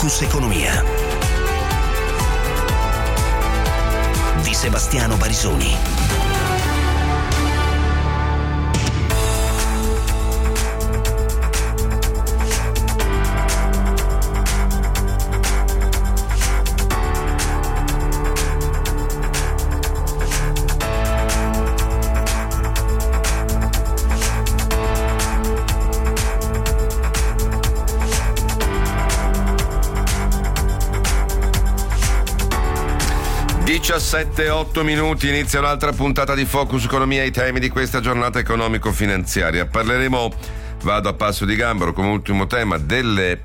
Focus Economia di Sebastiano Barisoni. Sette, 8 minuti, inizia un'altra puntata di Focus Economia, i temi di questa giornata economico-finanziaria. Vado a passo di gambero come ultimo tema delle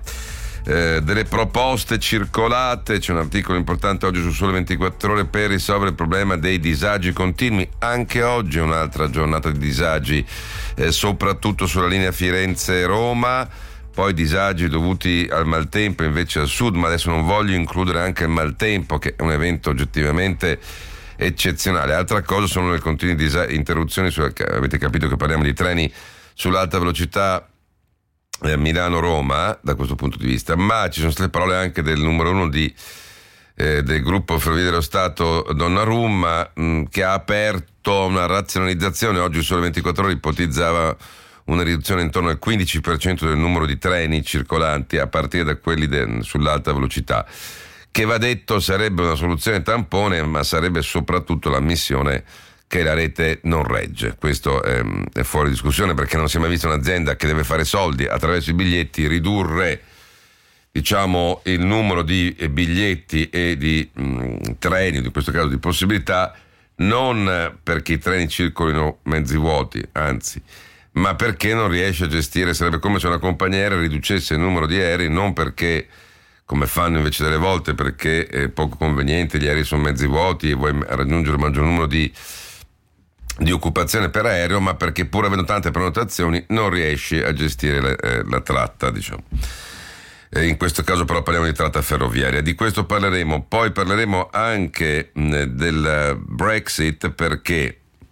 proposte circolate. C'è un articolo importante oggi su Sole 24 Ore per risolvere il problema dei disagi continui. Anche oggi è un'altra giornata di disagi, soprattutto sulla linea Firenze-Roma. Poi disagi dovuti al maltempo invece al sud, ma adesso non voglio includere anche il maltempo, che è un evento oggettivamente eccezionale. Altra cosa sono le continue interruzioni, avete capito che parliamo di treni sull'alta velocità Milano-Roma, da questo punto di vista, ma ci sono state parole anche del numero uno del gruppo Ferrovie dello Stato Donnarumma, che ha aperto una razionalizzazione. Oggi il Sole 24 Ore ipotizzava una riduzione intorno al 15% del numero di treni circolanti a partire da quelli sull'alta velocità, che va detto sarebbe una soluzione tampone, ma sarebbe soprattutto l'ammissione che la rete non regge. Questo è fuori discussione, perché non si è mai vista un'azienda che deve fare soldi attraverso i biglietti ridurre, diciamo, il numero di biglietti e di treni, in questo caso di possibilità, non perché i treni circolino mezzi vuoti, anzi, ma perché non riesce a gestire. Sarebbe come se una compagnia aerea riducesse il numero di aerei, non perché, come fanno invece delle volte, perché è poco conveniente, gli aerei sono mezzi vuoti e vuoi raggiungere il maggior numero di occupazione per aereo, ma perché pur avendo tante prenotazioni non riesci a gestire la tratta, diciamo. In questo caso però parliamo di tratta ferroviaria. Di questo parleremo. Poi parleremo anche del Brexit, perché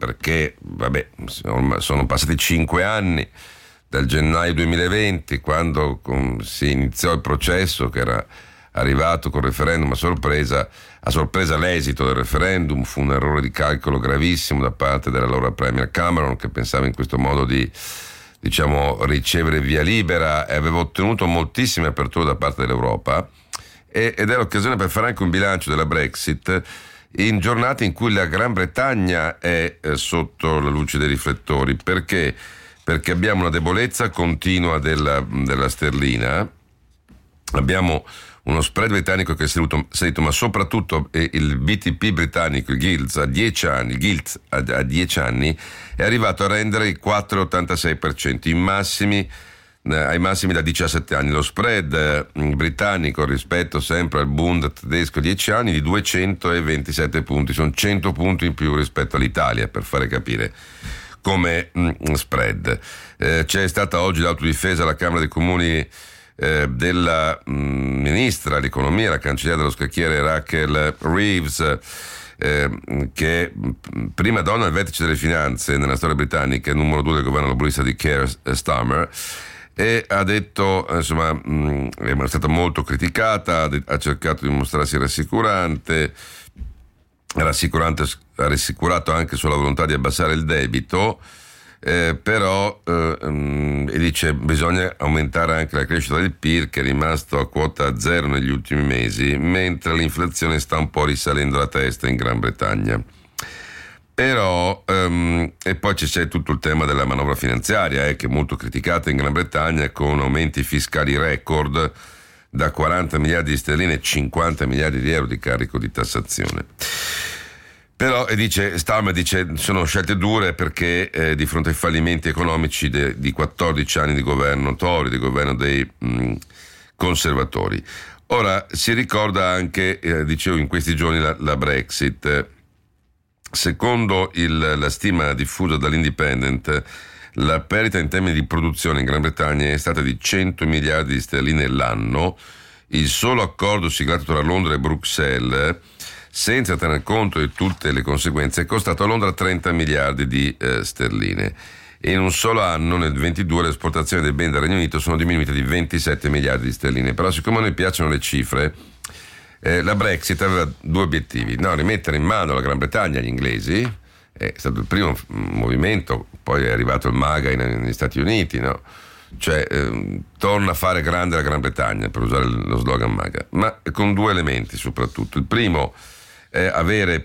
vabbè, sono passati 5 anni dal gennaio 2020, quando si iniziò il processo, che era arrivato col referendum a sorpresa l'esito del referendum. Fu un errore di calcolo gravissimo da parte dell'allora Premier Cameron, che pensava in questo modo di, diciamo, ricevere via libera, e aveva ottenuto moltissime aperture da parte dell'Europa, ed è l'occasione per fare anche un bilancio della Brexit in giornate in cui la Gran Bretagna è sotto la luce dei riflettori. Perché? Perché abbiamo una debolezza continua della sterlina, abbiamo uno spread britannico che è salito, ma soprattutto il BTP britannico, il Gilts, a 10 anni è arrivato a rendere il 4,86%, ai massimi da 17 anni. Lo spread britannico rispetto sempre al Bund tedesco 10 anni di 227 punti, sono 100 punti in più rispetto all'Italia, per fare capire come spread. C'è stata oggi l'autodifesa alla Camera dei Comuni della ministra dell'economia, la cancelliera dello scacchiere Rachel Reeves, che è prima donna al vertice delle finanze nella storia britannica, numero 2 del governo laburista di Keir Starmer, e ha detto, insomma, è stata molto criticata, ha cercato di mostrarsi rassicurante, ha rassicurato anche sulla volontà di abbassare il debito, però e dice bisogna aumentare anche la crescita del PIL, che è rimasto a quota zero negli ultimi mesi, mentre l'inflazione sta un po' risalendo la testa in Gran Bretagna. Però e poi c'è tutto il tema della manovra finanziaria, che è molto criticata in Gran Bretagna, con aumenti fiscali record da 40 miliardi di sterline e 50 miliardi di euro di carico di tassazione. Però Starmer dice sono scelte dure, perché di fronte ai fallimenti economici di 14 anni di governo Tory, di governo dei conservatori. Ora si ricorda anche, dicevo, in questi giorni la Brexit. Secondo la stima diffusa dall'Independent, la perdita in termini di produzione in Gran Bretagna è stata di 100 miliardi di sterline l'anno. Il solo accordo siglato tra Londra e Bruxelles, senza tener conto di tutte le conseguenze, è costato a Londra 30 miliardi di sterline. e in un solo anno, nel 2022, le esportazioni dei beni dal Regno Unito sono diminuite di 27 miliardi di sterline. Però siccome a noi piacciono le cifre, la Brexit aveva due obiettivi: rimettere in mano la Gran Bretagna agli inglesi, è stato il primo movimento, poi è arrivato il MAGA negli Stati Uniti, no? Cioè torna a fare grande la Gran Bretagna, per usare lo slogan MAGA, ma con due elementi soprattutto. Il primo è avere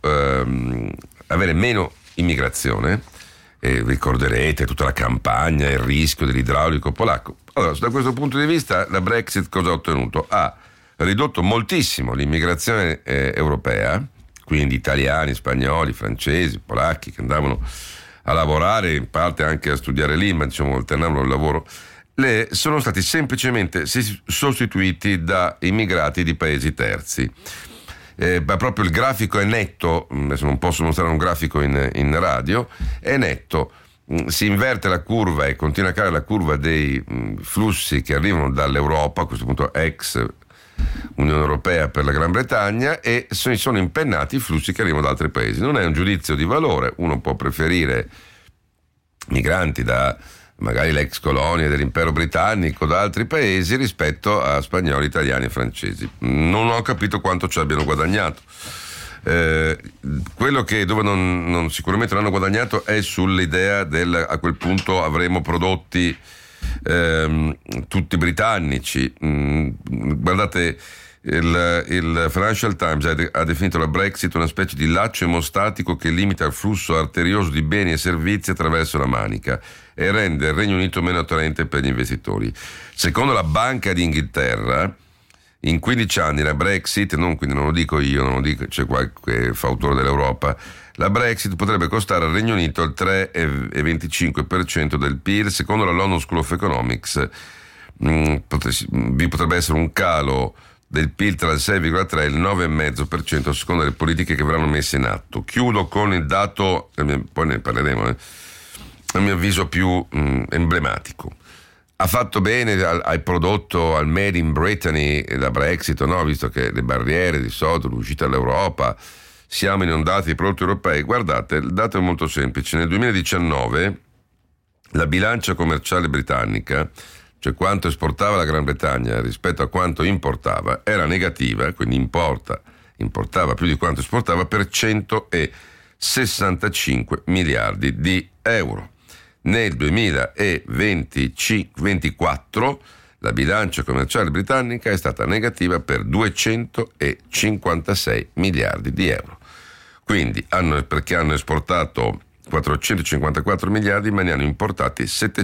meno immigrazione, e ricorderete tutta la campagna, il rischio dell'idraulico polacco. Allora, da questo punto di vista la Brexit cosa ha ottenuto? Ha ridotto moltissimo l'immigrazione europea, quindi italiani, spagnoli, francesi, polacchi che andavano a lavorare, in parte anche a studiare lì, ma alternavano il lavoro, sono stati semplicemente sostituiti da immigrati di paesi terzi. Ma proprio il grafico è netto, adesso non posso mostrare un grafico in radio, è netto, si inverte la curva e continua a calare la curva dei flussi che arrivano dall'Europa, a questo punto ex Unione Europea per la Gran Bretagna, e sono impennati i flussi che arrivano da altri paesi. Non è un giudizio di valore, uno può preferire migranti da magari l'ex colonia dell'impero britannico, da altri paesi, rispetto a spagnoli, italiani e francesi. Non ho capito quanto ci abbiano guadagnato. Quello che dove non sicuramente non hanno guadagnato è sull'idea a quel punto avremo prodotti tutti britannici. Guardate, il Financial Times ha definito la Brexit una specie di laccio emostatico che limita il flusso arterioso di beni e servizi attraverso la Manica e rende il Regno Unito meno attraente per gli investitori. Secondo la Banca d'Inghilterra, in 15 anni la Brexit, quindi non lo dico io, non lo dico, c'è qualche fautore dell'Europa, la Brexit potrebbe costare al Regno Unito il 3,25% del PIL. Secondo la London School of Economics vi potrebbe essere un calo del PIL tra il 6,3 e il 9,5% a seconda delle politiche che verranno messe in atto. Chiudo con il dato, poi ne parleremo, a mio avviso più emblematico. Ha fatto bene, hai prodotto al Made in Brittany la Brexit, no? Visto che le barriere di solito, l'uscita dall'Europa, siamo inondati di prodotti europei. Guardate, il dato è molto semplice. Nel 2019 la bilancia commerciale britannica, cioè quanto esportava la Gran Bretagna rispetto a quanto importava, era negativa, quindi importava più di quanto esportava per 165 miliardi di euro. Nel 2024 la bilancia commerciale britannica è stata negativa per 256 miliardi di euro. Quindi perché hanno esportato 454 miliardi, ma ne hanno importati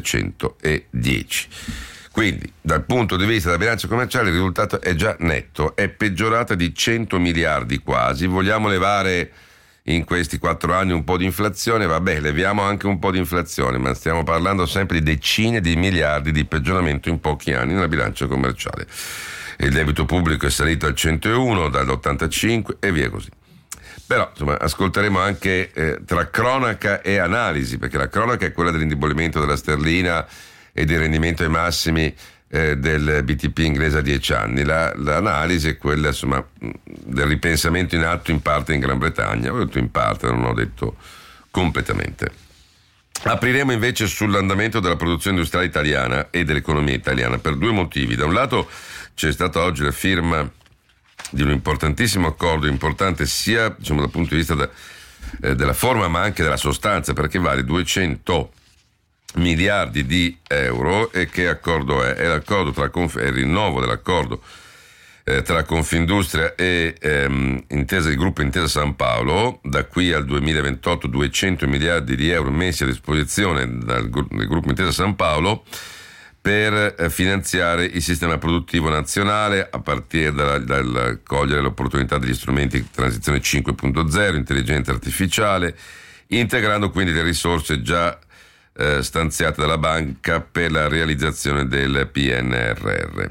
710. Quindi, dal punto di vista della bilancia commerciale, il risultato è già netto, è peggiorata di 100 miliardi quasi. Vogliamo levare in questi 4 anni un po' di inflazione? Vabbè, leviamo anche un po' di inflazione, ma stiamo parlando sempre di decine di miliardi di peggioramento in pochi anni nella bilancia commerciale. Il debito pubblico è salito al 101 dall'85 e via così. Però insomma ascolteremo anche tra cronaca e analisi, perché la cronaca è quella dell'indebolimento della sterlina e del rendimento ai massimi del BTP inglese a 10 anni. L'analisi è quella del ripensamento in atto in parte in Gran Bretagna. Ho detto in parte, non ho detto completamente. Apriremo invece sull'andamento della produzione industriale italiana e dell'economia italiana per due motivi. Da un lato c'è stata oggi la firma di un importantissimo accordo, importante sia dal punto di vista della forma ma anche della sostanza, perché vale 200 miliardi di euro. E che accordo è? È l'accordo è il rinnovo dell'accordo tra Confindustria e il gruppo Intesa San Paolo. Da qui al 2028 200 miliardi di euro messi a disposizione dal gruppo Intesa San Paolo per finanziare il sistema produttivo nazionale, a partire dal cogliere l'opportunità degli strumenti di transizione 5.0, intelligenza artificiale, integrando quindi le risorse già stanziate dalla banca per la realizzazione del PNRR.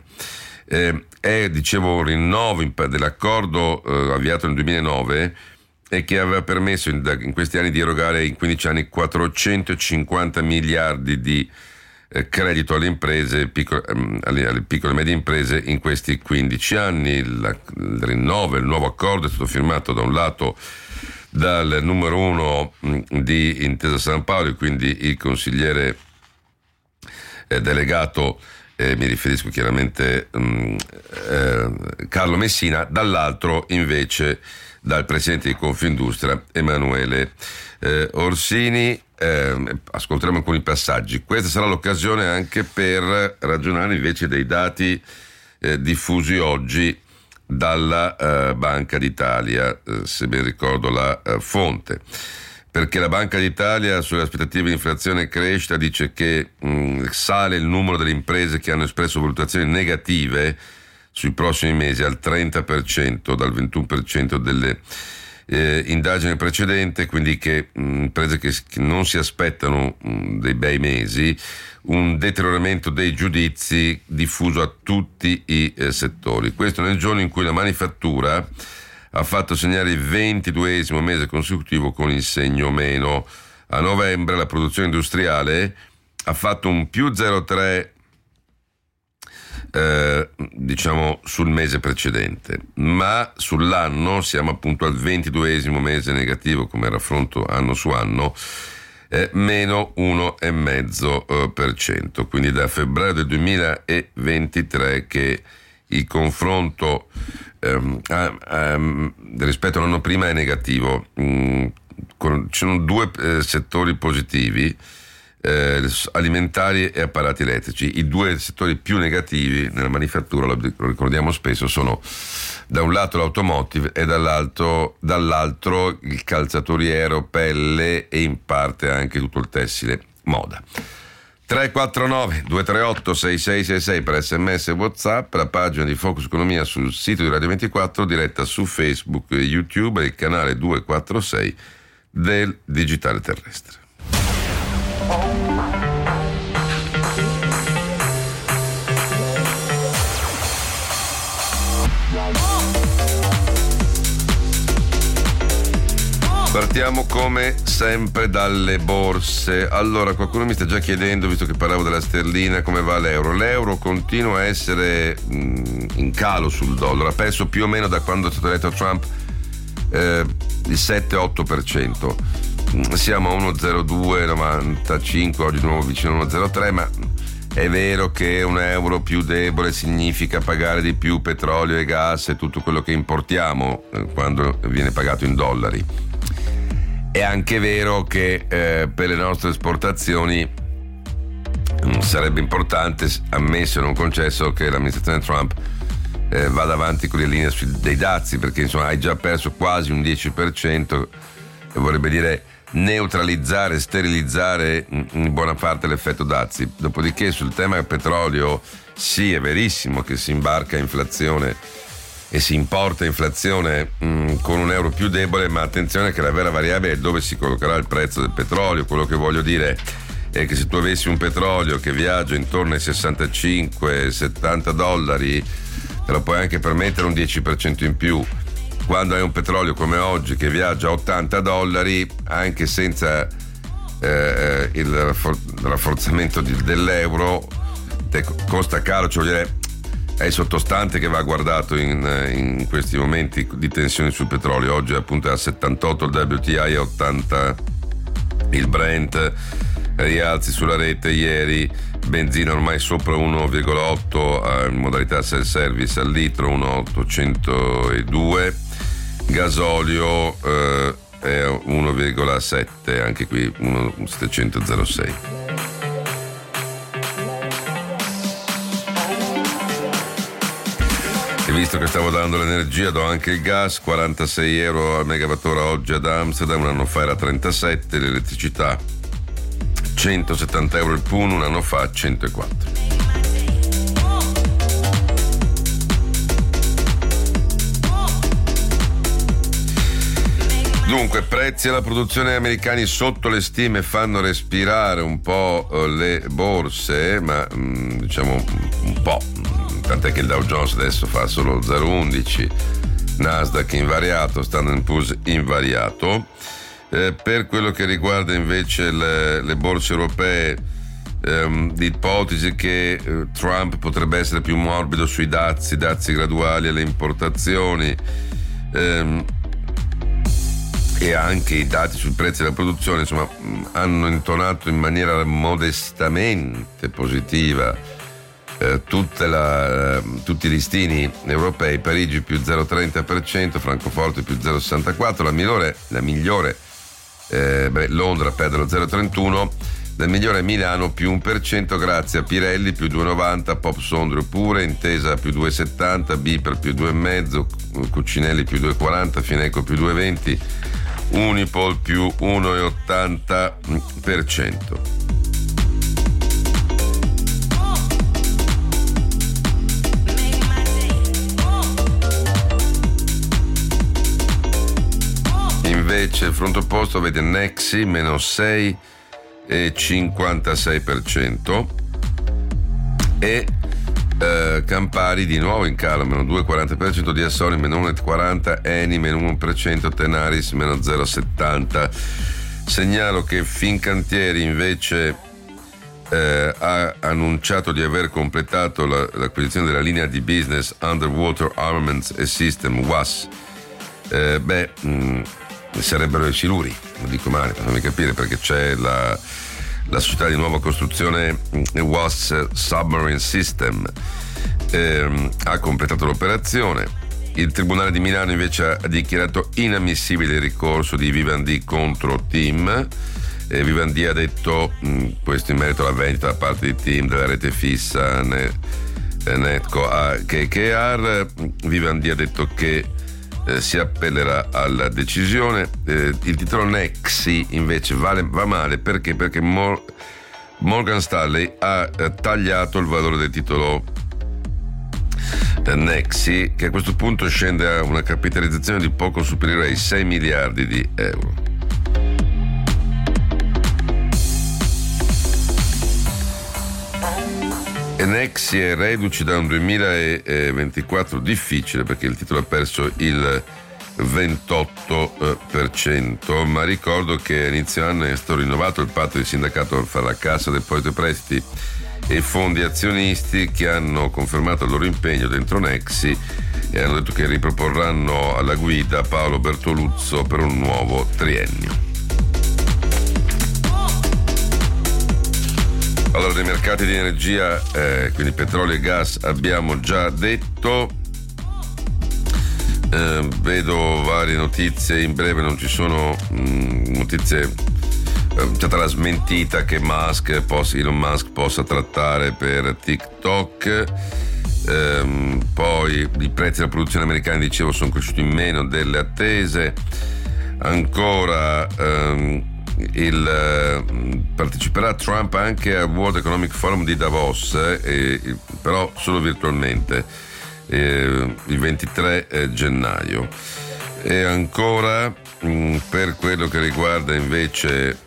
È, dicevo, un rinnovo dell'accordo avviato nel 2009 e che aveva permesso in questi anni di erogare in 15 anni 450 miliardi di credito alle imprese, alle piccole e medie imprese in questi 15 anni. Il nuovo accordo è stato firmato da un lato dal numero 1 di Intesa Sanpaolo, quindi il consigliere delegato, mi riferisco chiaramente Carlo Messina, dall'altro invece dal presidente di Confindustria Emanuele Orsini. Ascolteremo alcuni passaggi. Questa sarà l'occasione anche per ragionare invece dei dati diffusi oggi dalla Banca d'Italia, se ben ricordo la fonte, perché la Banca d'Italia sulle aspettative di inflazione e crescita dice che sale il numero delle imprese che hanno espresso valutazioni negative sui prossimi mesi al 30% dal 21% delle indagini precedenti, quindi che imprese che non si aspettano dei bei mesi, un deterioramento dei giudizi diffuso a tutti i settori. Questo nel giorno in cui la manifattura ha fatto segnare il 22esimo mese consecutivo con il segno meno. A novembre la produzione industriale ha fatto un più 0,3 diciamo sul mese precedente, ma sull'anno siamo appunto al 22esimo mese negativo come raffronto anno su anno, meno 1,5%, quindi da febbraio del 2023 che il confronto rispetto all'anno prima è negativo. Ci sono due settori positivi, alimentari e apparati elettrici. I due settori più negativi nella manifattura, lo ricordiamo spesso, sono da un lato l'automotive e dall'altro il calzaturiero, pelle e in parte anche tutto il tessile, moda. 349 238 6666 per SMS e WhatsApp, la pagina di Focus Economia sul sito di Radio 24, diretta su Facebook e YouTube e il canale 246 del Digitale Terrestre. Partiamo come sempre dalle borse. Allora, qualcuno mi sta già chiedendo, visto che parlavo della sterlina, come va l'euro. L'euro continua a essere in calo sul dollaro, ha perso più o meno da quando è stato eletto Trump il 7-8%. Siamo a 1,0295, oggi di nuovo vicino a 1,03, ma è vero che un euro più debole significa pagare di più petrolio e gas e tutto quello che importiamo quando viene pagato in dollari. È anche vero che per le nostre esportazioni sarebbe importante, ammesso e non concesso, che l'amministrazione Trump vada avanti con le linee dei dazi, perché insomma hai già perso quasi un 10% e vorrebbe dire neutralizzare, sterilizzare in buona parte l'effetto dazi. Dopodiché sul tema del petrolio sì, è verissimo che si imbarca inflazione e si importa inflazione con un euro più debole, ma attenzione che la vera variabile è dove si collocherà il prezzo del petrolio. Quello che voglio dire è che se tu avessi un petrolio che viaggia intorno ai 65-70 dollari, te lo puoi anche permettere un 10% in più. Quando hai un petrolio come oggi che viaggia a 80 dollari, anche senza il rafforzamento dell'euro, te costa caro, cioè vuol dire è il sottostante che va guardato in questi momenti di tensione sul petrolio. Oggi appunto è a 78 il WTI, a 80 il Brent, rialzi sulla rete ieri, benzina ormai sopra 1,8 in modalità self-service al litro, 1,802, gasolio è 1,7, anche qui 1,706. E visto che stavo dando l'energia, do anche il gas, 46 euro al megawattora oggi ad Amsterdam, un anno fa era 37, l'elettricità 170 euro il PUN, un anno fa 104. Dunque, prezzi alla produzione americani sotto le stime fanno respirare un po' le borse, ma diciamo un po'. Tant'è che il Dow Jones adesso fa solo 0,11, Nasdaq invariato, Standard & Poor's invariato. Per quello che riguarda invece le borse europee, l'ipotesi che Trump potrebbe essere più morbido sui dazi graduali alle importazioni, e anche i dati sui prezzi della produzione, insomma, hanno intonato in maniera modestamente positiva tutti i listini europei. Parigi più 0,30%, Francoforte più 0,64%, la migliore Londra perde lo 0,31%, la migliore Milano più 1% grazie a Pirelli più 2,90%, Pop Sondrio pure, Intesa più 2,70%, Biper più 2,5%, Cucinelli più 2,40%, Fineco più 2,20%, Unipol più 1,80%. Invece il fronte opposto vede Nexi meno 6,56% e Campari di nuovo in calo meno 2,40%, Diasoli meno 1,40%, Eni meno 1%, Tenaris meno 0,70%. Segnalo che Fincantieri invece ha annunciato di aver completato l'acquisizione della linea di business Underwater Armaments and System WAS. Sarebbero i siluri, lo dico male, fammi capire, perché c'è la società di nuova costruzione WAS Submarine System, ha completato l'operazione. Il Tribunale di Milano invece ha dichiarato inammissibile il ricorso di Vivendi contro TIM. Vivendi ha detto, questo in merito alla vendita da parte di TIM della rete fissa Netco a KKR. Vivendi ha detto che si appellerà alla decisione. Il titolo Nexi invece va male perché Morgan Stanley ha tagliato il valore del titolo Nexi, che a questo punto scende a una capitalizzazione di poco superiore ai 6 miliardi di euro. Nexi è reduce da un 2024 difficile perché il titolo ha perso il 28%, ma ricordo che a inizio anno è stato rinnovato il patto di sindacato fra la Cassa Depositi e Prestiti e fondi azionisti, che hanno confermato il loro impegno dentro Nexi e hanno detto che riproporranno alla guida Paolo Bertoluzzo per un nuovo triennio. Allora, dei mercati di energia, quindi petrolio e gas, abbiamo già detto. Vedo varie notizie, in breve non ci sono notizie. C'è stata la smentita che Elon Musk possa trattare per TikTok. Poi i prezzi della produzione americana, dicevo, sono cresciuti in meno delle attese. Ancora parteciperà Trump anche al World Economic Forum di Davos, però solo virtualmente, il 23 gennaio. E ancora per quello che riguarda invece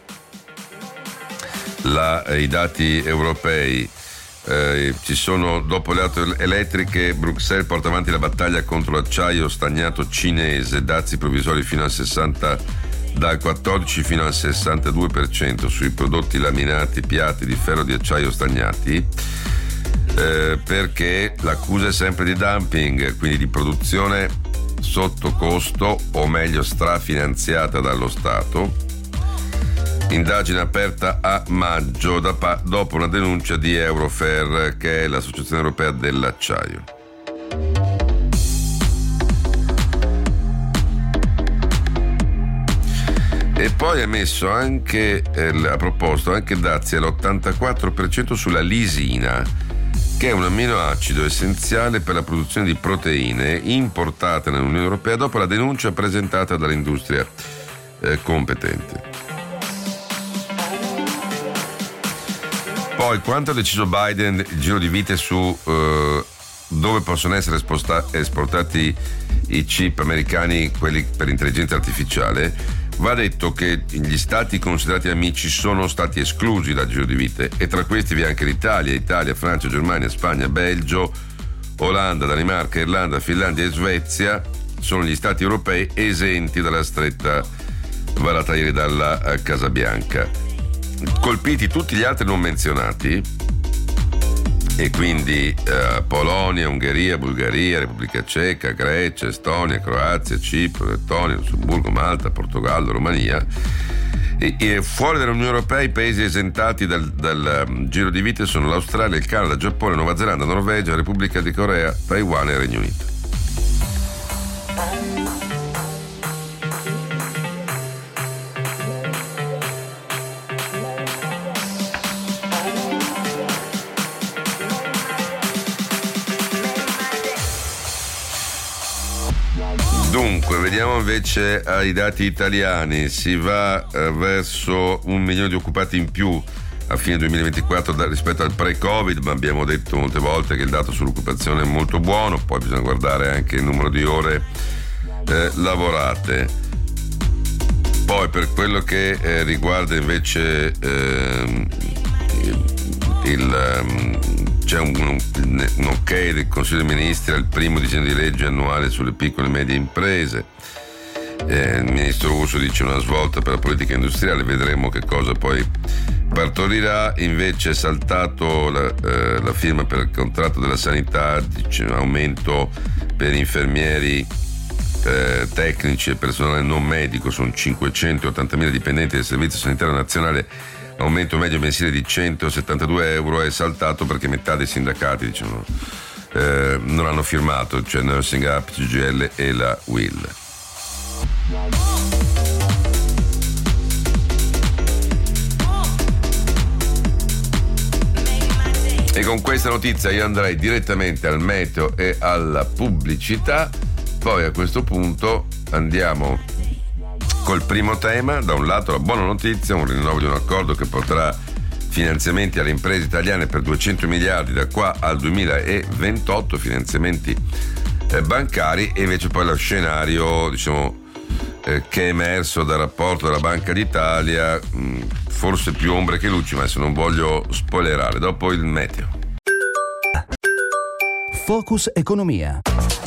i dati europei, ci sono, dopo le auto elettriche, Bruxelles porta avanti la battaglia contro l'acciaio stagnato cinese, dazi provvisori fino al dal 14 fino al 62% sui prodotti laminati, piatti di ferro, di acciaio stagnati, perché l'accusa è sempre di dumping, quindi di produzione sotto costo, o meglio strafinanziata dallo Stato. Indagine aperta a maggio dopo una denuncia di Eurofer, che è l'Associazione Europea dell'Acciaio. E poi ha proposto anche dazi all'84% sulla lisina, che è un amminoacido essenziale per la produzione di proteine importate nell'Unione Europea dopo la denuncia presentata dall'industria competente. Poi, quanto ha deciso Biden, il giro di vite su dove possono essere esportati i chip americani, quelli per intelligenza artificiale, va detto che gli stati considerati amici sono stati esclusi dal giro di vite, e tra questi vi è anche Italia, Francia, Germania, Spagna, Belgio, Olanda, Danimarca, Irlanda, Finlandia e Svezia sono gli stati europei esenti dalla stretta varata ieri dalla Casa Bianca. Colpiti tutti gli altri non menzionati, e quindi Polonia, Ungheria, Bulgaria, Repubblica Ceca, Grecia, Estonia, Croazia, Cipro, Lettonia, Lussemburgo, Malta, Portogallo, Romania. E fuori dall'Unione Europea i paesi esentati dal giro di vite sono l'Australia, il Canada, il Giappone, Nuova Zelanda, Norvegia, Repubblica di Corea, Taiwan e il Regno Unito. Dunque, vediamo invece ai dati italiani. Si va verso 1 milione di occupati in più a fine 2024 rispetto al pre-Covid, ma abbiamo detto molte volte che il dato sull'occupazione è molto buono, poi bisogna guardare anche il numero di ore lavorate. Poi per quello che riguarda invece c'è un ok del Consiglio dei Ministri al primo disegno di legge annuale sulle piccole e medie imprese. Il ministro Urso dice una svolta per la politica industriale, vedremo che cosa poi partorirà. Invece è saltato la firma per il contratto della sanità, dice un aumento per infermieri, tecnici e personale non medico, sono 580.000 dipendenti del Servizio Sanitario Nazionale, aumento medio mensile di 172 euro. È saltato perché metà dei sindacati diciamo, non hanno firmato, cioè Nursing Up, CGIL e la UIL. E con questa notizia io andrei direttamente al meteo e alla pubblicità. Poi a questo punto andiamo col primo tema. Da un lato la buona notizia, un rinnovo di un accordo che porterà finanziamenti alle imprese italiane per 200 miliardi da qua al 2028, finanziamenti bancari, e invece poi lo scenario diciamo che è emerso dal rapporto della Banca d'Italia, forse più ombre che luci, ma adesso non voglio spoilerare. Dopo il meteo. Focus Economia.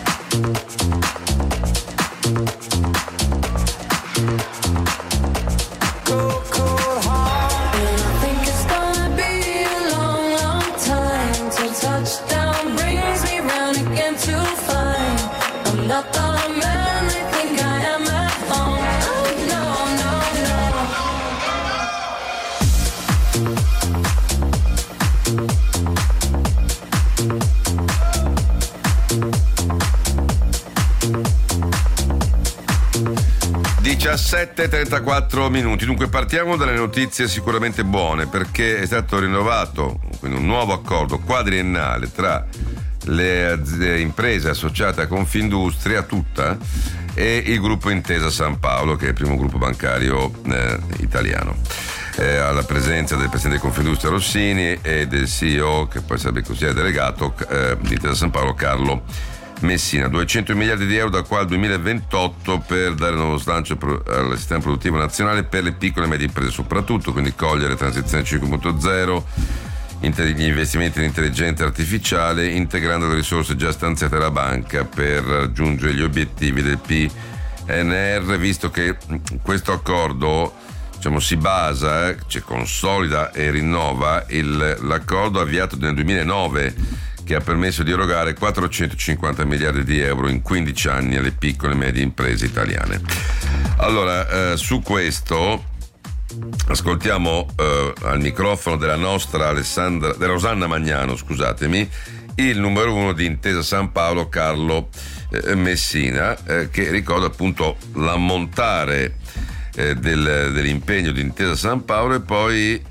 (17:34). Dunque partiamo dalle notizie sicuramente buone, perché è stato rinnovato quindi un nuovo accordo quadriennale tra le imprese associate a Confindustria tutta e il gruppo Intesa San Paolo, che è il primo gruppo bancario italiano, alla presenza del presidente di Confindustria Rossini e del CEO, che poi sarebbe consigliere delegato di Intesa San Paolo, Carlo Messina. 200 miliardi di euro da qua al 2028 per dare nuovo slancio al sistema produttivo nazionale per le piccole e medie imprese soprattutto, quindi cogliere transizione 5.0, gli investimenti in intelligenza artificiale, integrando le risorse già stanziate dalla banca per raggiungere gli obiettivi del PNR, visto che questo accordo diciamo si basa, consolida e rinnova l'accordo avviato nel 2009, che ha permesso di erogare 450 miliardi di euro in 15 anni alle piccole e medie imprese italiane. Allora, su questo ascoltiamo al microfono della nostra Rosanna Magnano, scusatemi, il numero uno di Intesa San Paolo, Carlo Messina, che ricorda appunto l'ammontare dell'impegno di Intesa San Paolo, e poi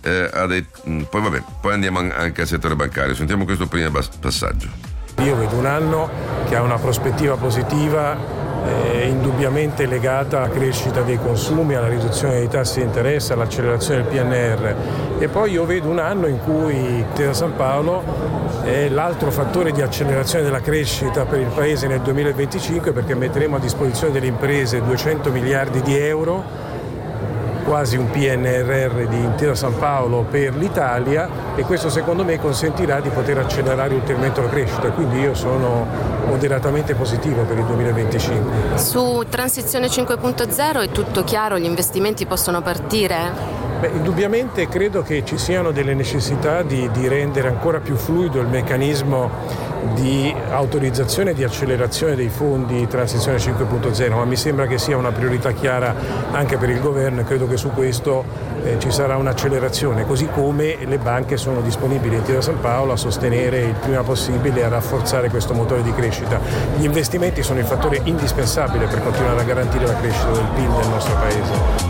poi andiamo anche al settore bancario. Sentiamo questo primo passaggio. Io vedo un anno che ha una prospettiva positiva, indubbiamente legata alla crescita dei consumi, alla riduzione dei tassi di interesse, all'accelerazione del PNR, e poi io vedo un anno in cui Intesa San Paolo è l'altro fattore di accelerazione della crescita per il Paese nel 2025, perché metteremo a disposizione delle imprese 200 miliardi di euro quasi un PNRR di Intesa Sanpaolo per l'Italia, e questo secondo me consentirà di poter accelerare ulteriormente la crescita, quindi io sono moderatamente positivo per il 2025. Su Transizione 5.0 è tutto chiaro, gli investimenti possono partire? Indubbiamente credo che ci siano delle necessità di rendere ancora più fluido il meccanismo di autorizzazione e di accelerazione dei fondi Transizione 5.0, ma mi sembra che sia una priorità chiara anche per il governo, e credo che su questo ci sarà un'accelerazione, così come le banche sono disponibili in Intesa Sanpaolo a sostenere il prima possibile e a rafforzare questo motore di crescita. Gli investimenti sono il fattore indispensabile per continuare a garantire la crescita del PIL del nostro Paese.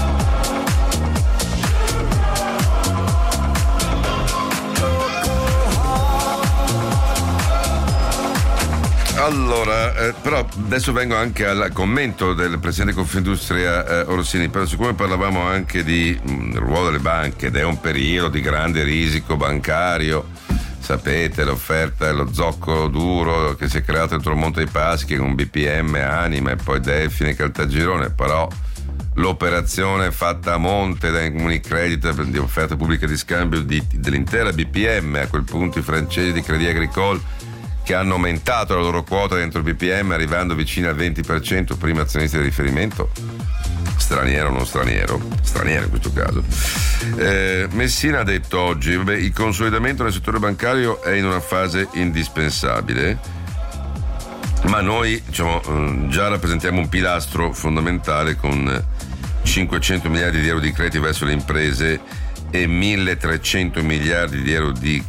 Allora, però adesso vengo anche al commento del Presidente Confindustria Orsini, però siccome parlavamo anche di ruolo delle banche ed è un periodo di grande risico bancario, sapete l'offerta e lo zoccolo duro che si è creato dentro il Monte dei Paschi con BPM, Anima e poi Delfine e Caltagirone, però l'operazione fatta a monte dai Unicredit di offerta pubblica di scambio dell'intera BPM, a quel punto i francesi di Crédit Agricole che hanno aumentato la loro quota dentro il BPM arrivando vicino al 20%, prima azionisti di riferimento, straniero o non straniero in questo caso. Messina ha detto oggi il consolidamento nel settore bancario è in una fase indispensabile, ma noi già rappresentiamo un pilastro fondamentale con 500 miliardi di euro di crediti verso le imprese e 1.300 miliardi di euro di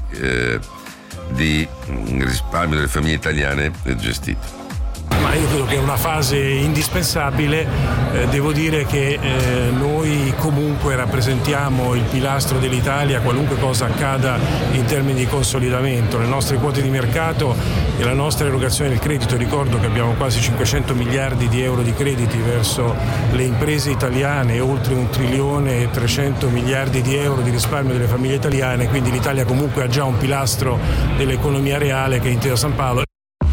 risparmio delle famiglie italiane gestite. Ma io credo che è una fase indispensabile, devo dire che noi comunque rappresentiamo il pilastro dell'Italia qualunque cosa accada in termini di consolidamento. Le nostre quote di mercato e la nostra erogazione del credito, ricordo che abbiamo quasi 500 miliardi di euro di crediti verso le imprese italiane e oltre 1 trilione e 300 miliardi di euro di risparmio delle famiglie italiane, quindi l'Italia comunque ha già un pilastro dell'economia reale che è Intesa Sanpaolo.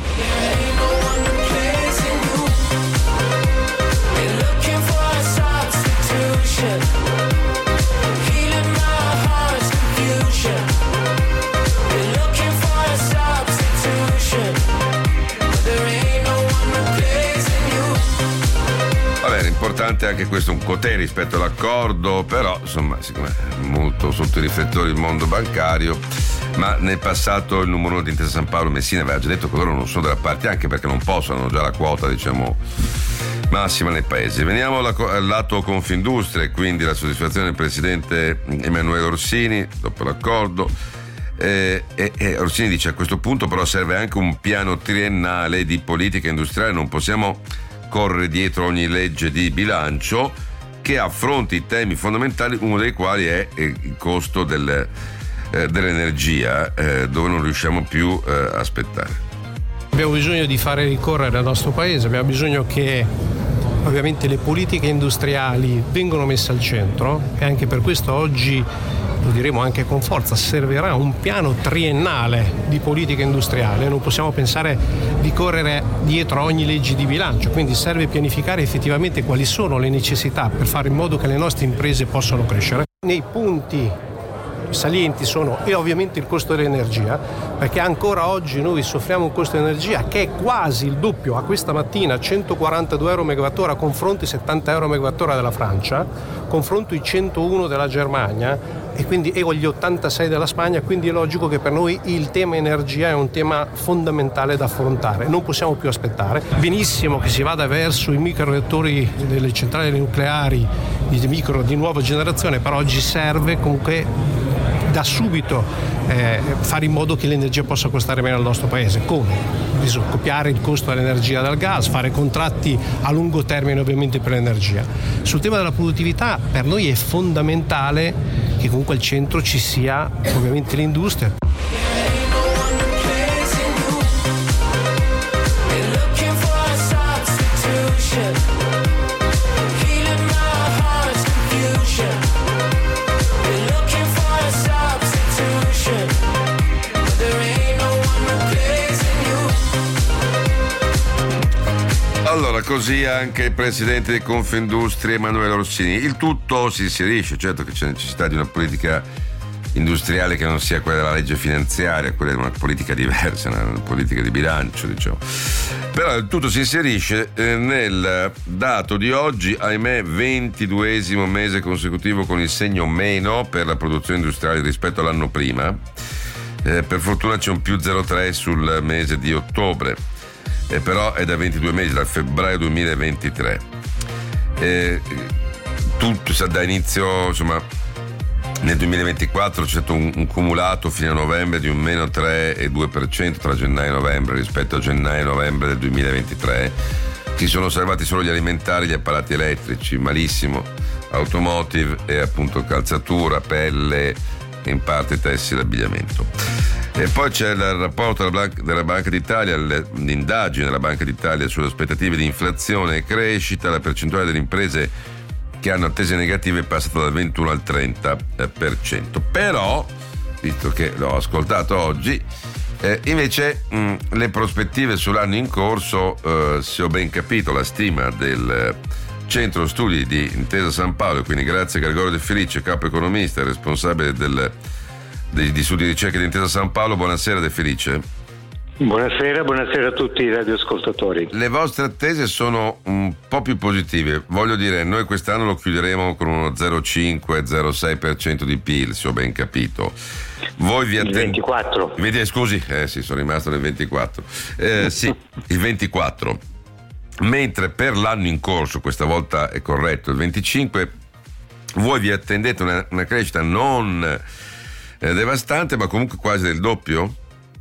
Importante anche questo, un quotè rispetto all'accordo, però insomma siccome è molto sotto i riflettori il mondo bancario, ma nel passato il numero 1 di Intesa Sanpaolo Messina aveva già detto che loro non sono dalla parte, anche perché non possono, hanno già la quota massima nel paese. Veniamo al lato Confindustria, quindi la soddisfazione del presidente Emanuele Orsini dopo l'accordo. Orsini dice: a questo punto però serve anche un piano triennale di politica industriale, non possiamo correre dietro ogni legge di bilancio che affronti i temi fondamentali, uno dei quali è il costo dell'energia, dove non riusciamo più a aspettare. Abbiamo bisogno di fare ricorrere al nostro paese, abbiamo bisogno che ovviamente le politiche industriali vengano messe al centro, e anche per questo oggi lo diremo anche con forza, servirà un piano triennale di politica industriale. Non possiamo pensare di correre dietro a ogni legge di bilancio, quindi serve pianificare effettivamente quali sono le necessità per fare in modo che le nostre imprese possano crescere. Nei punti salienti sono e ovviamente il costo dell'energia, perché ancora oggi noi soffriamo un costo dell'energia che è quasi il doppio. A questa mattina 142 euro megawattora confronto i 70 euro megawattora della Francia, confronto i 101 della Germania e gli 86 della Spagna, quindi è logico che per noi il tema energia è un tema fondamentale da affrontare, non possiamo più aspettare. Benissimo che si vada verso i microreattori delle centrali nucleari di nuova generazione, però oggi serve comunque da subito fare in modo che l'energia possa costare meno al nostro paese. Come? Disaccoppiare il costo dell'energia dal gas, fare contratti a lungo termine ovviamente per l'energia. Sul tema della produttività per noi è fondamentale che comunque al centro ci sia ovviamente l'industria. Allora, così anche il presidente di Confindustria Emanuele Orsini. Il tutto si inserisce, certo che c'è necessità di una politica industriale che non sia quella della legge finanziaria, quella di una politica diversa, una politica di bilancio, diciamo. Però il tutto si inserisce nel dato di oggi, ahimè, 22esimo mese consecutivo con il segno meno per la produzione industriale rispetto all'anno prima. Per fortuna c'è un più 0,3 sul mese di ottobre, però è da 22 mesi, dal febbraio 2023. Tutto da inizio, insomma, nel 2024 c'è stato un cumulato fino a novembre di un meno 3,2% tra gennaio e novembre rispetto a gennaio e novembre del 2023. Si sono salvati solo gli alimentari, gli apparati elettrici, malissimo, automotive e appunto calzatura, pelle, in parte tessile e abbigliamento. E poi c'è il rapporto della Banca d'Italia, l'indagine della Banca d'Italia sulle aspettative di inflazione e crescita. La percentuale delle imprese che hanno attese negative è passata dal 21 al 30%. Però, visto che l'ho ascoltato oggi, invece le prospettive sull'anno in corso, se ho ben capito, la stima del Centro Studi di Intesa San Paolo, quindi grazie a Gregorio De Felice, capo economista e responsabile di studi di ricerca di Intesa San Paolo. Buonasera De Felice. Buonasera a tutti i radioascoltatori. Le vostre attese sono un po' più positive, voglio dire, noi quest'anno lo chiuderemo con uno 0,5-0,6% di PIL, se ho ben capito. Voi vi il 24. Scusi, sì, sono rimasto nel 24. Sì, il 24. Mentre per l'anno in corso, questa volta è corretto, il 25, voi vi attendete una crescita non devastante, ma comunque quasi del doppio?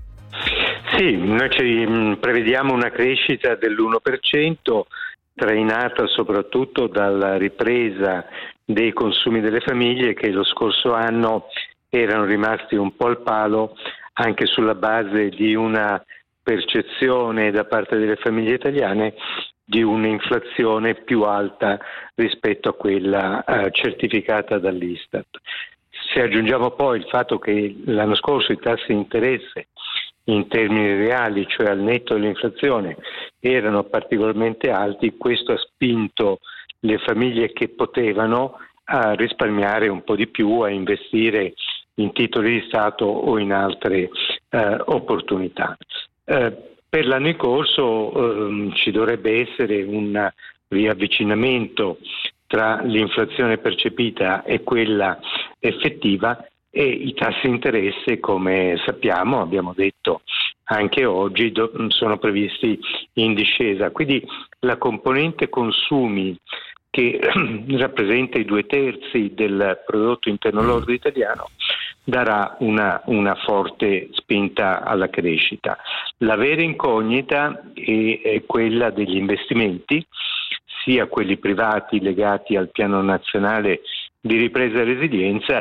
Sì, noi ci prevediamo una crescita dell'1%, trainata soprattutto dalla ripresa dei consumi delle famiglie, che lo scorso anno erano rimasti un po' al palo, anche sulla base di una percezione da parte delle famiglie italiane di un'inflazione più alta rispetto a quella certificata dall'Istat. Se aggiungiamo poi il fatto che l'anno scorso i tassi di interesse in termini reali, cioè al netto dell'inflazione, erano particolarmente alti, questo ha spinto le famiglie che potevano a risparmiare un po' di più, a investire in titoli di Stato o in altre opportunità. Per l'anno in corso ci dovrebbe essere un riavvicinamento tra l'inflazione percepita e quella effettiva, e i tassi di interesse, come sappiamo, abbiamo detto anche oggi, sono previsti in discesa. Quindi la componente consumi, che rappresenta i 2/3 del prodotto interno lordo italiano, darà una forte spinta alla crescita. La vera incognita è quella degli investimenti, sia quelli privati legati al piano nazionale di ripresa e resilienza,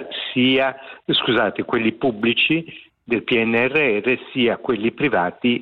quelli pubblici del PNRR, sia quelli privati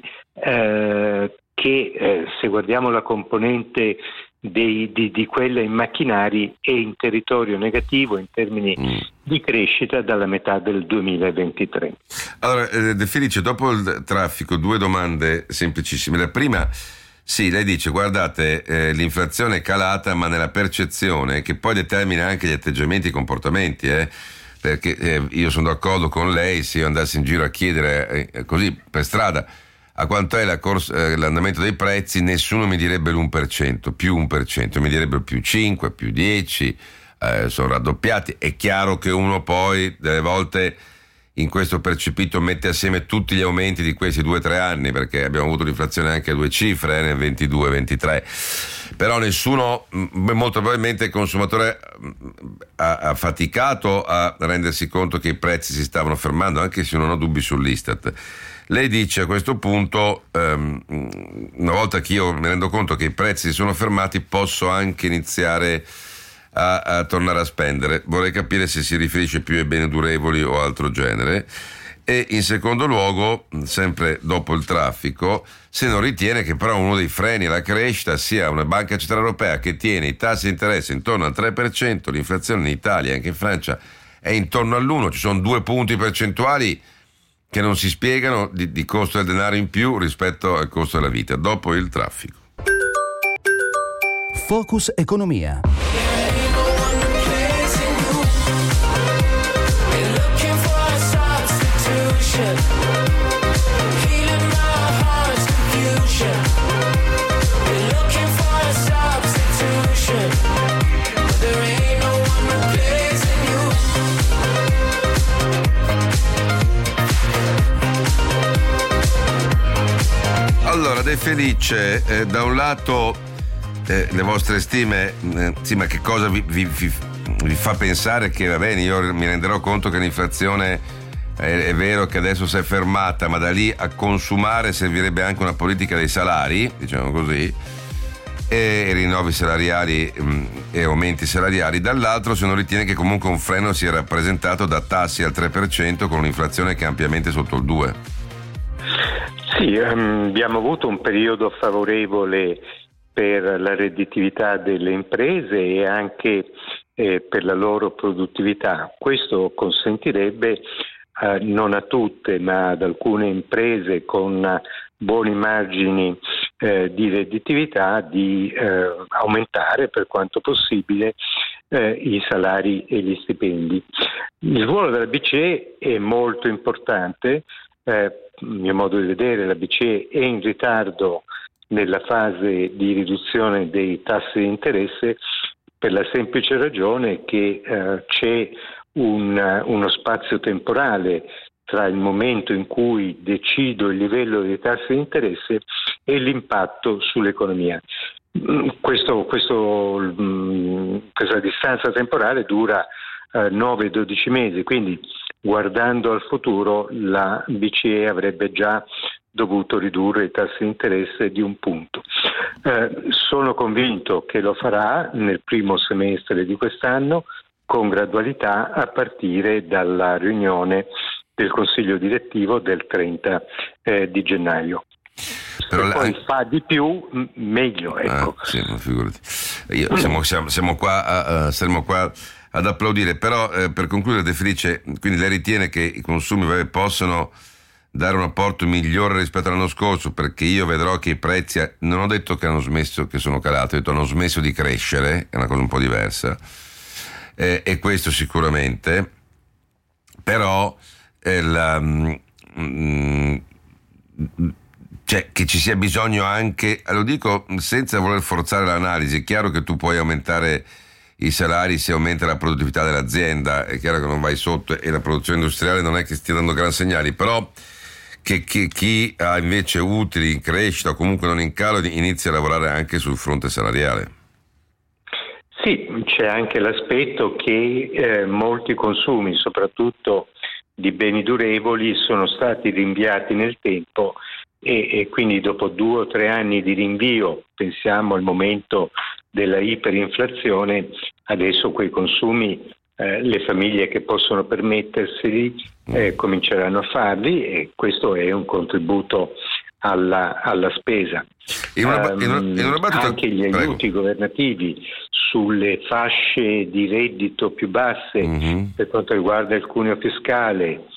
che se guardiamo la componente di quella in macchinari è in territorio negativo in termini di crescita dalla metà del 2023. Allora, De Felice, dopo il traffico, due domande semplicissime. La prima, sì, lei dice, guardate, l'inflazione è calata, ma nella percezione, che poi determina anche gli atteggiamenti e i comportamenti, perché io sono d'accordo con lei, se io andassi in giro a chiedere così per strada a quanto è l'andamento dei prezzi, nessuno mi direbbe l'1%, più 1%, mi direbbero più 5, più 10, sono raddoppiati. È chiaro che uno poi delle volte in questo percepito mette assieme tutti gli aumenti di questi 2-3 anni, perché abbiamo avuto l'inflazione anche a due cifre nel 22-23, però nessuno, molto probabilmente il consumatore ha faticato a rendersi conto che i prezzi si stavano fermando, anche se non ho dubbi sull'Istat. Lei dice a questo punto, una volta che io mi rendo conto che i prezzi si sono fermati, posso anche iniziare a tornare a spendere. Vorrei capire se si riferisce più ai beni durevoli o altro genere. E in secondo luogo, sempre dopo il traffico, se non ritiene che però uno dei freni alla crescita sia una banca centrale europea che tiene i tassi di interesse intorno al 3%, l'inflazione in Italia e anche in Francia è intorno all'1%, ci sono 2 punti percentuali che non si spiegano di costo del denaro in più rispetto al costo della vita. Dopo il traffico. Focus Economia. Allora, De Felice, da un lato le vostre stime, sì, ma che cosa vi fa pensare che, va bene, io mi renderò conto che l'inflazione è vero che adesso si è fermata, ma da lì a consumare servirebbe anche una politica dei salari, diciamo così, e rinnovi salariali e aumenti salariali. Dall'altro, se non ritiene che comunque un freno sia rappresentato da tassi al 3% con un'inflazione che è ampiamente sotto il 2%. Sì, abbiamo avuto un periodo favorevole per la redditività delle imprese e anche per la loro produttività. Questo consentirebbe non a tutte, ma ad alcune imprese con buoni margini di redditività di aumentare per quanto possibile i salari e gli stipendi. Il ruolo della BCE è molto importante. A mio modo di vedere, la BCE è in ritardo nella fase di riduzione dei tassi di interesse per la semplice ragione che c'è uno spazio temporale tra il momento in cui decido il livello dei tassi di interesse e l'impatto sull'economia. Questa distanza temporale dura 9-12 mesi, quindi guardando al futuro la BCE avrebbe già dovuto ridurre i tassi di interesse di un punto. Sono convinto che lo farà nel primo semestre di quest'anno con gradualità a partire dalla riunione del Consiglio direttivo del 30 di gennaio. Però poi fa di più, meglio. Ecco. Sì, figurati. Siamo qua ad applaudire, però per concludere, De Felice, quindi lei ritiene che i consumi possono dare un apporto migliore rispetto all'anno scorso, perché io vedrò che i prezzi, non ho detto che hanno smesso, che sono calati, ho detto hanno smesso di crescere, è una cosa un po' diversa, e questo sicuramente, però cioè che ci sia bisogno anche, lo dico senza voler forzare l'analisi, è chiaro che tu puoi aumentare i salari se aumenta la produttività dell'azienda, è chiaro che non vai sotto e la produzione industriale non è che stia dando gran segnali, però che chi ha invece utili in crescita o comunque non in calo inizia a lavorare anche sul fronte salariale. Sì, c'è anche l'aspetto che molti consumi, soprattutto di beni durevoli, sono stati rinviati nel tempo e quindi dopo 2 o 3 anni di rinvio, pensiamo al momento della iperinflazione, adesso quei consumi le famiglie che possono permetterseli cominceranno a farli e questo è un contributo alla spesa. Anche gli aiuti governativi sulle fasce di reddito più basse per quanto riguarda il cuneo fiscale,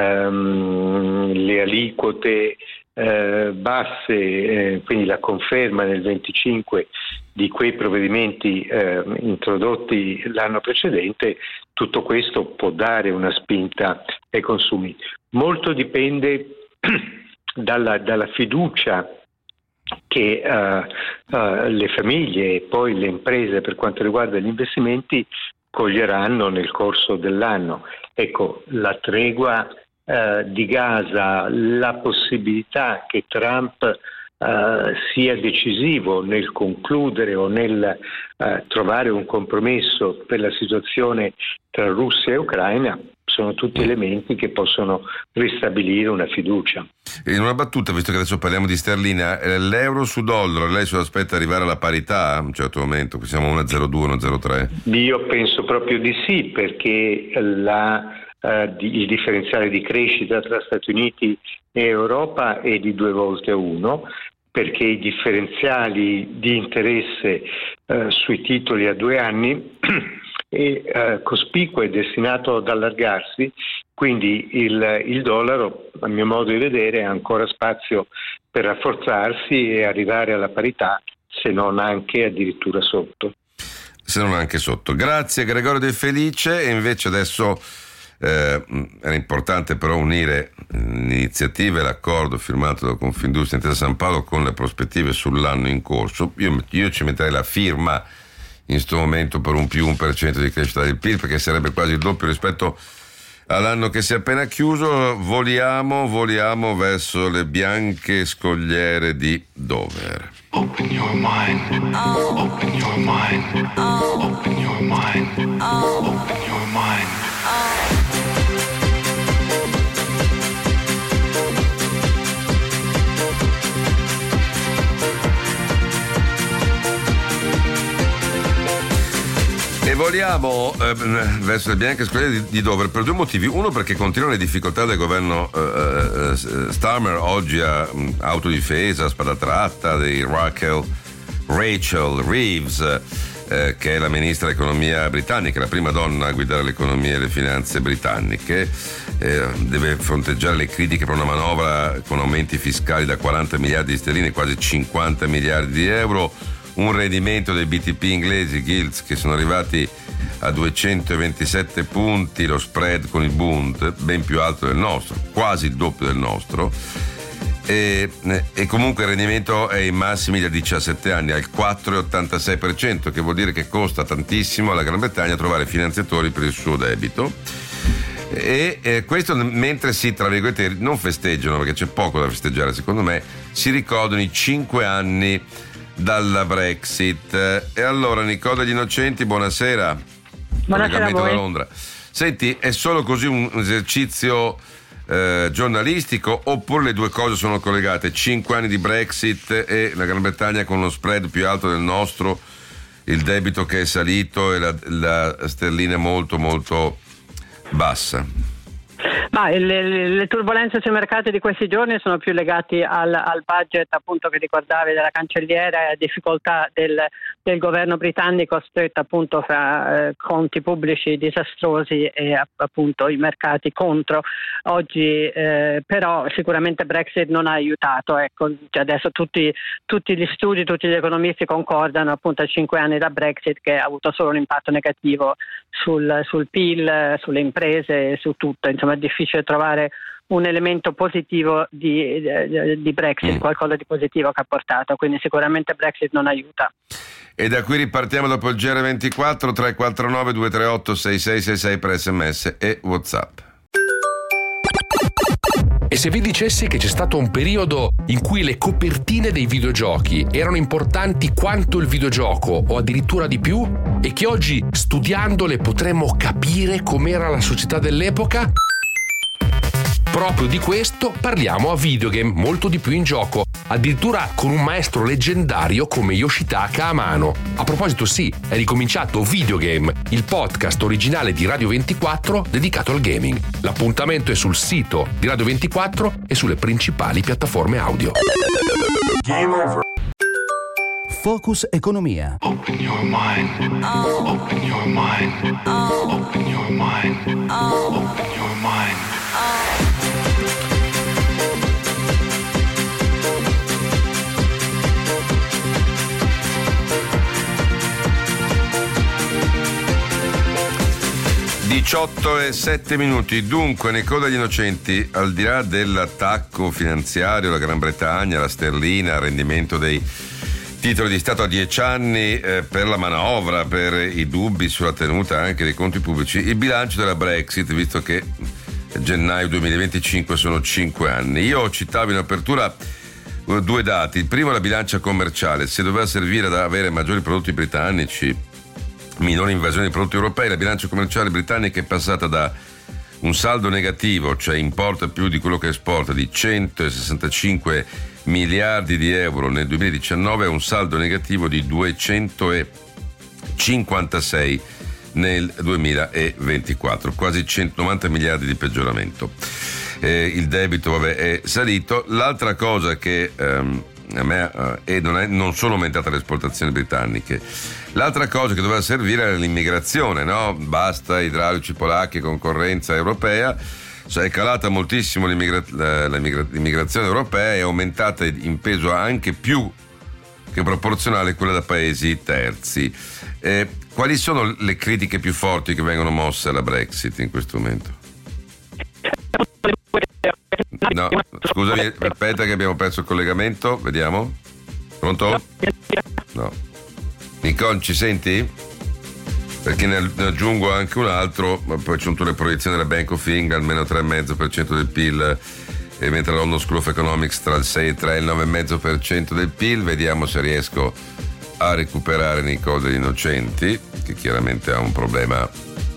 le aliquote basse, quindi la conferma nel 25 di quei provvedimenti introdotti l'anno precedente, tutto questo può dare una spinta ai consumi. Molto dipende dalla fiducia che le famiglie e poi le imprese per quanto riguarda gli investimenti coglieranno nel corso dell'anno. Ecco, la tregua di Gaza, la possibilità che Trump sia decisivo nel concludere o nel trovare un compromesso per la situazione tra Russia e Ucraina sono tutti elementi che possono ristabilire una fiducia. In una battuta, visto che adesso parliamo di sterlina, l'euro su dollaro, lei se lo aspetta arrivare alla parità a un certo momento? Siamo 1,02, 1,03? Io penso proprio di sì, perché il differenziale di crescita tra Stati Uniti e Europa è di 2 volte 1, perché i differenziali di interesse sui titoli a 2 anni è cospicuo e destinato ad allargarsi, quindi il dollaro, a mio modo di vedere, ha ancora spazio per rafforzarsi e arrivare alla parità se non anche addirittura sotto. Se non anche sotto. Grazie Gregorio De Felice. E invece adesso era importante però unire l'iniziativa e l'accordo firmato da Confindustria Intesa San Paolo con le prospettive sull'anno in corso. Io ci metterei la firma in questo momento per un più 1% di crescita del PIL, perché sarebbe quasi il doppio rispetto all'anno che si è appena chiuso. Voliamo verso le bianche scogliere di Dover. Open your mind. Open your mind. Open your mind. Open your mind. E voliamo verso le bianche scogliere di Dover per due motivi. Uno, perché continuano le difficoltà del governo Starmer oggi a autodifesa, spada tratta di Rachel Reeves, che è la ministra dell'economia britannica, la prima donna a guidare l'economia e le finanze britanniche. Deve fronteggiare le critiche per una manovra con aumenti fiscali da 40 miliardi di sterline, quasi 50 miliardi di euro, un rendimento dei BTP inglesi, Gilts, che sono arrivati a 227 punti, lo spread con il Bund ben più alto del nostro, quasi il doppio del nostro, e comunque il rendimento è ai massimi da 17 anni, al 4,86%, che vuol dire che costa tantissimo alla Gran Bretagna trovare finanziatori per il suo debito. E questo mentre si, tra virgolette, non festeggiano, perché c'è poco da festeggiare secondo me, si ricordano i 5 anni dalla Brexit. E allora, Nicola degli Innocenti, buonasera. Buonasera a voi. Da Londra. Senti, è solo così un esercizio giornalistico, oppure le due cose sono collegate? 5 anni di Brexit e la Gran Bretagna con uno spread più alto del nostro, il debito che è salito e la sterlina molto molto bassa? Ma le turbolenze sui mercati di questi giorni sono più legati al budget, appunto, che ricordavi della cancelliera, e a difficoltà del governo britannico, stretto appunto fra conti pubblici disastrosi e appunto i mercati contro. Oggi però sicuramente Brexit non ha aiutato, ecco, cioè adesso tutti gli studi, tutti gli economisti concordano appunto a 5 anni da Brexit che ha avuto solo un impatto negativo sul PIL, sulle imprese, su tutto. Insomma, è difficile trovare un elemento positivo di Brexit, qualcosa di positivo che ha portato, quindi sicuramente Brexit non aiuta. E da qui ripartiamo dopo il GR24, 349 238 6666 per SMS e WhatsApp. E se vi dicessi che c'è stato un periodo in cui le copertine dei videogiochi erano importanti quanto il videogioco o addirittura di più, e che oggi studiandole potremmo capire com'era la società dell'epoca? Proprio di questo parliamo a Videogame, molto di più in gioco, addirittura con un maestro leggendario come Yoshitaka Amano. A proposito, sì, è ricominciato Videogame, il podcast originale di Radio 24 dedicato al gaming. L'appuntamento è sul sito di Radio 24 e sulle principali piattaforme audio. Game over. Focus Economia. Open your mind. Open your mind. Open your mind. Open your mind. e 7 minuti. Dunque, Nicola degli Innocenti, al di là dell'attacco finanziario alla Gran Bretagna, la sterlina, il rendimento dei titoli di Stato a 10 anni, per la manovra, per i dubbi sulla tenuta anche dei conti pubblici, il bilancio della Brexit, visto che gennaio 2025 sono 5 anni. Io citavo in apertura due dati. Il primo è la bilancia commerciale. Se doveva servire ad avere maggiori prodotti britannici, minore invasione dei prodotti europei, la bilancia commerciale britannica è passata da un saldo negativo, cioè importa più di quello che esporta, di 165 miliardi di euro nel 2019, a un saldo negativo di 256 nel 2024, quasi 190 miliardi di peggioramento. Il debito è salito. L'altra cosa che a me non sono aumentate le esportazioni britanniche. L'altra cosa che doveva servire era l'immigrazione, no? Basta idraulici polacchi, concorrenza europea. È calata moltissimo l'immigrazione europea, è aumentata in peso anche più che è proporzionale a quella da paesi terzi. Quali sono le critiche più forti che vengono mosse alla Brexit in questo momento? No, scusami, aspetta che abbiamo perso il collegamento, vediamo. Pronto? No. Nicole, ci senti? Perché ne aggiungo anche un altro, ma poi ci sono tutte le proiezioni della Bank of England, almeno 3,5% del PIL, e mentre la London School of Economics tra il 6,3 e il 9,5% del PIL. Vediamo se riesco a recuperare Nicole degli Innocenti, che chiaramente ha un problema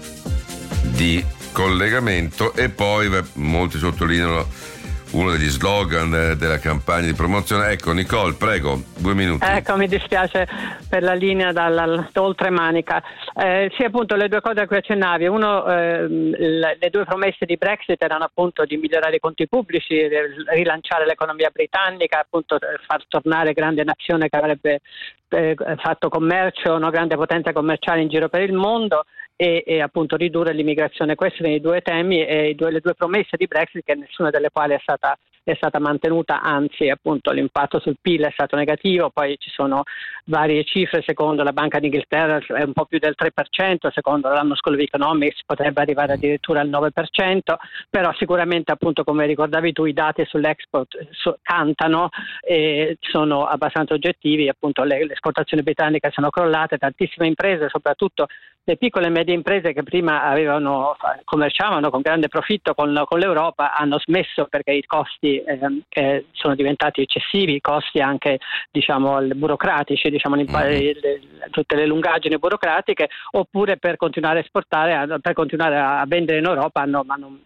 di collegamento. E poi molti sottolineano uno degli slogan della campagna di promozione. Ecco, Nicole, prego, 2 minuti. Ecco, mi dispiace per la linea oltre Manica. Sì, appunto, le due cose a cui accennavi. Uno, le due promesse di Brexit erano appunto di migliorare i conti pubblici, rilanciare l'economia britannica, appunto far tornare grande nazione che avrebbe fatto commercio, una grande potenza commerciale in giro per il mondo, e appunto ridurre l'immigrazione. Questi sono i due temi e le due promesse di Brexit, che nessuna delle quali è stata mantenuta, anzi appunto l'impatto sul PIL è stato negativo. Poi ci sono varie cifre, secondo la Banca d'Inghilterra è un po' più del 3%, secondo la London School of Economics potrebbe arrivare addirittura al 9%, però sicuramente appunto, come ricordavi tu, i dati sull'export cantano e sono abbastanza oggettivi. Appunto le esportazioni britanniche sono crollate, tantissime imprese, soprattutto le piccole e medie imprese che prima commerciavano con grande profitto con l'Europa, hanno smesso perché i costi sono diventati eccessivi, i costi anche burocratici, tutte le lungaggini burocratiche, oppure per continuare a esportare, per continuare a vendere in Europa hanno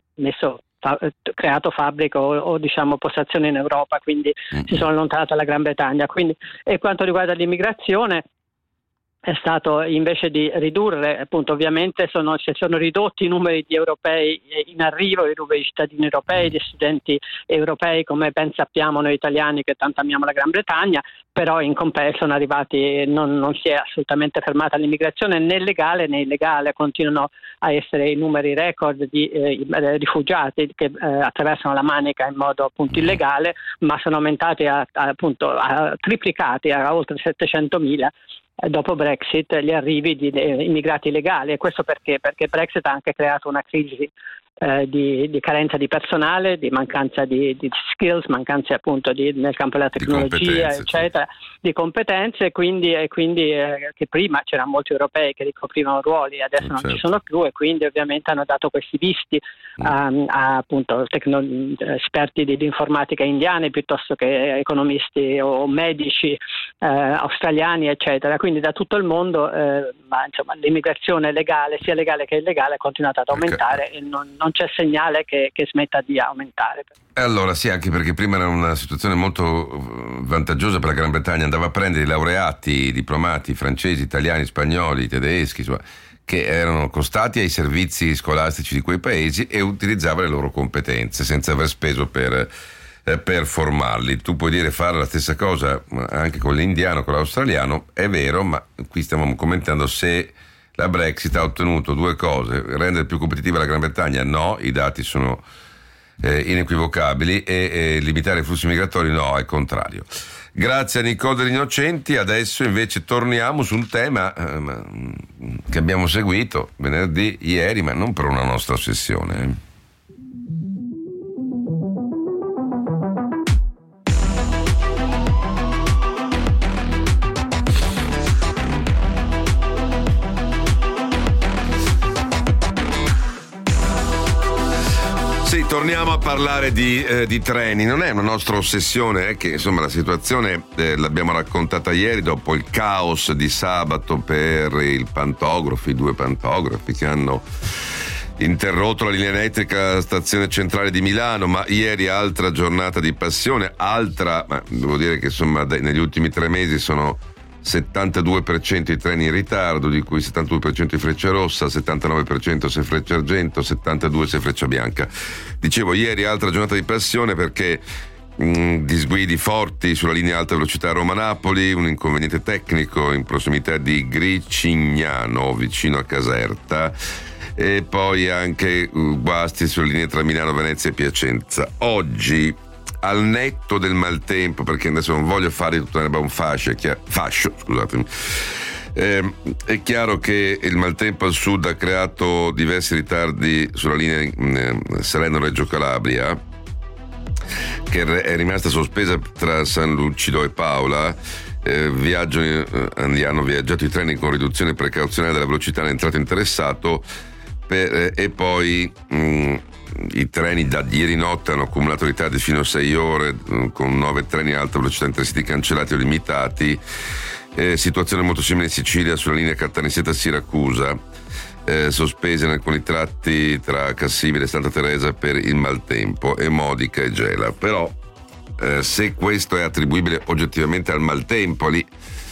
creato fabbriche o postazioni in Europa, quindi si sono allontanati dalla Gran Bretagna. Quindi, e quanto riguarda l'immigrazione, è stato, invece di ridurre, appunto, ovviamente si sono ridotti i numeri di europei in arrivo, i numeri di cittadini europei, di studenti europei, come ben sappiamo noi italiani che tanto amiamo la Gran Bretagna, però in compenso sono arrivati, non si è assolutamente fermata l'immigrazione né legale né illegale, continuano a essere i numeri record di rifugiati che attraversano la Manica in modo appunto illegale, ma sono aumentati triplicati a oltre 700.000 dopo Brexit gli arrivi di immigrati illegali. E questo perché Brexit ha anche creato una crisi di carenza di personale, di mancanza di skills, mancanza appunto nel campo della tecnologia, eccetera, di competenze, e quindi che prima c'erano molti europei che ricoprivano ruoli, adesso non ci sono più, e quindi ovviamente hanno dato questi visti a appunto esperti di informatica indiani piuttosto che economisti o medici australiani, eccetera. Quindi da tutto il mondo, ma insomma l'immigrazione legale, sia legale che illegale, è continuata ad aumentare, e non c'è segnale che smetta di aumentare. Allora sì, anche perché prima era una situazione molto vantaggiosa per la Gran Bretagna, andava a prendere i laureati, i diplomati francesi, italiani, spagnoli, tedeschi, insomma, che erano costati ai servizi scolastici di quei paesi, e utilizzava le loro competenze senza aver speso per formarli. Tu puoi fare la stessa cosa anche con l'indiano, con l'australiano, è vero, ma qui stiamo commentando se la Brexit ha ottenuto due cose: rendere più competitiva la Gran Bretagna, no, i dati sono inequivocabili, e limitare i flussi migratori, no, al contrario. Grazie a Nicole degli Innocenti. Adesso invece torniamo su un tema che abbiamo seguito venerdì, ieri, ma non per una nostra ossessione. Sì, torniamo a parlare di treni. Non è una nostra ossessione, è che insomma la situazione l'abbiamo raccontata ieri dopo il caos di sabato per i due pantografi che hanno interrotto la linea elettrica alla stazione centrale di Milano, ma ieri altra giornata di passione, ma devo dire che insomma negli ultimi 3 mesi sono 72% i treni in ritardo, di cui 72% i Freccia Rossa, 79% se Freccia Argento, 72% se Freccia Bianca. Dicevo, ieri altra giornata di passione perché disguidi forti sulla linea alta velocità Roma-Napoli, un inconveniente tecnico in prossimità di Gricignano, vicino a Caserta, e poi anche guasti sulle linee tra Milano, Venezia e Piacenza. Oggi al netto del maltempo, perché adesso non voglio fare tutta una un fascio, scusatemi. È chiaro che il maltempo al sud ha creato diversi ritardi sulla linea Salerno-Reggio Calabria, che è rimasta sospesa tra San Lucido e Paola. Hanno viaggiato i treni con riduzione precauzionale della velocità all'entrato interessato e poi i treni da ieri notte hanno accumulato ritardi fino a 6 ore con 9 treni a alta velocità intercity cancellati o limitati. Situazione molto simile in Sicilia sulla linea Caltanissetta-Siracusa, sospesa in alcuni tratti tra Cassibile e Santa Teresa per il maltempo, e Modica e Gela. Però se questo è attribuibile oggettivamente al maltempo, lì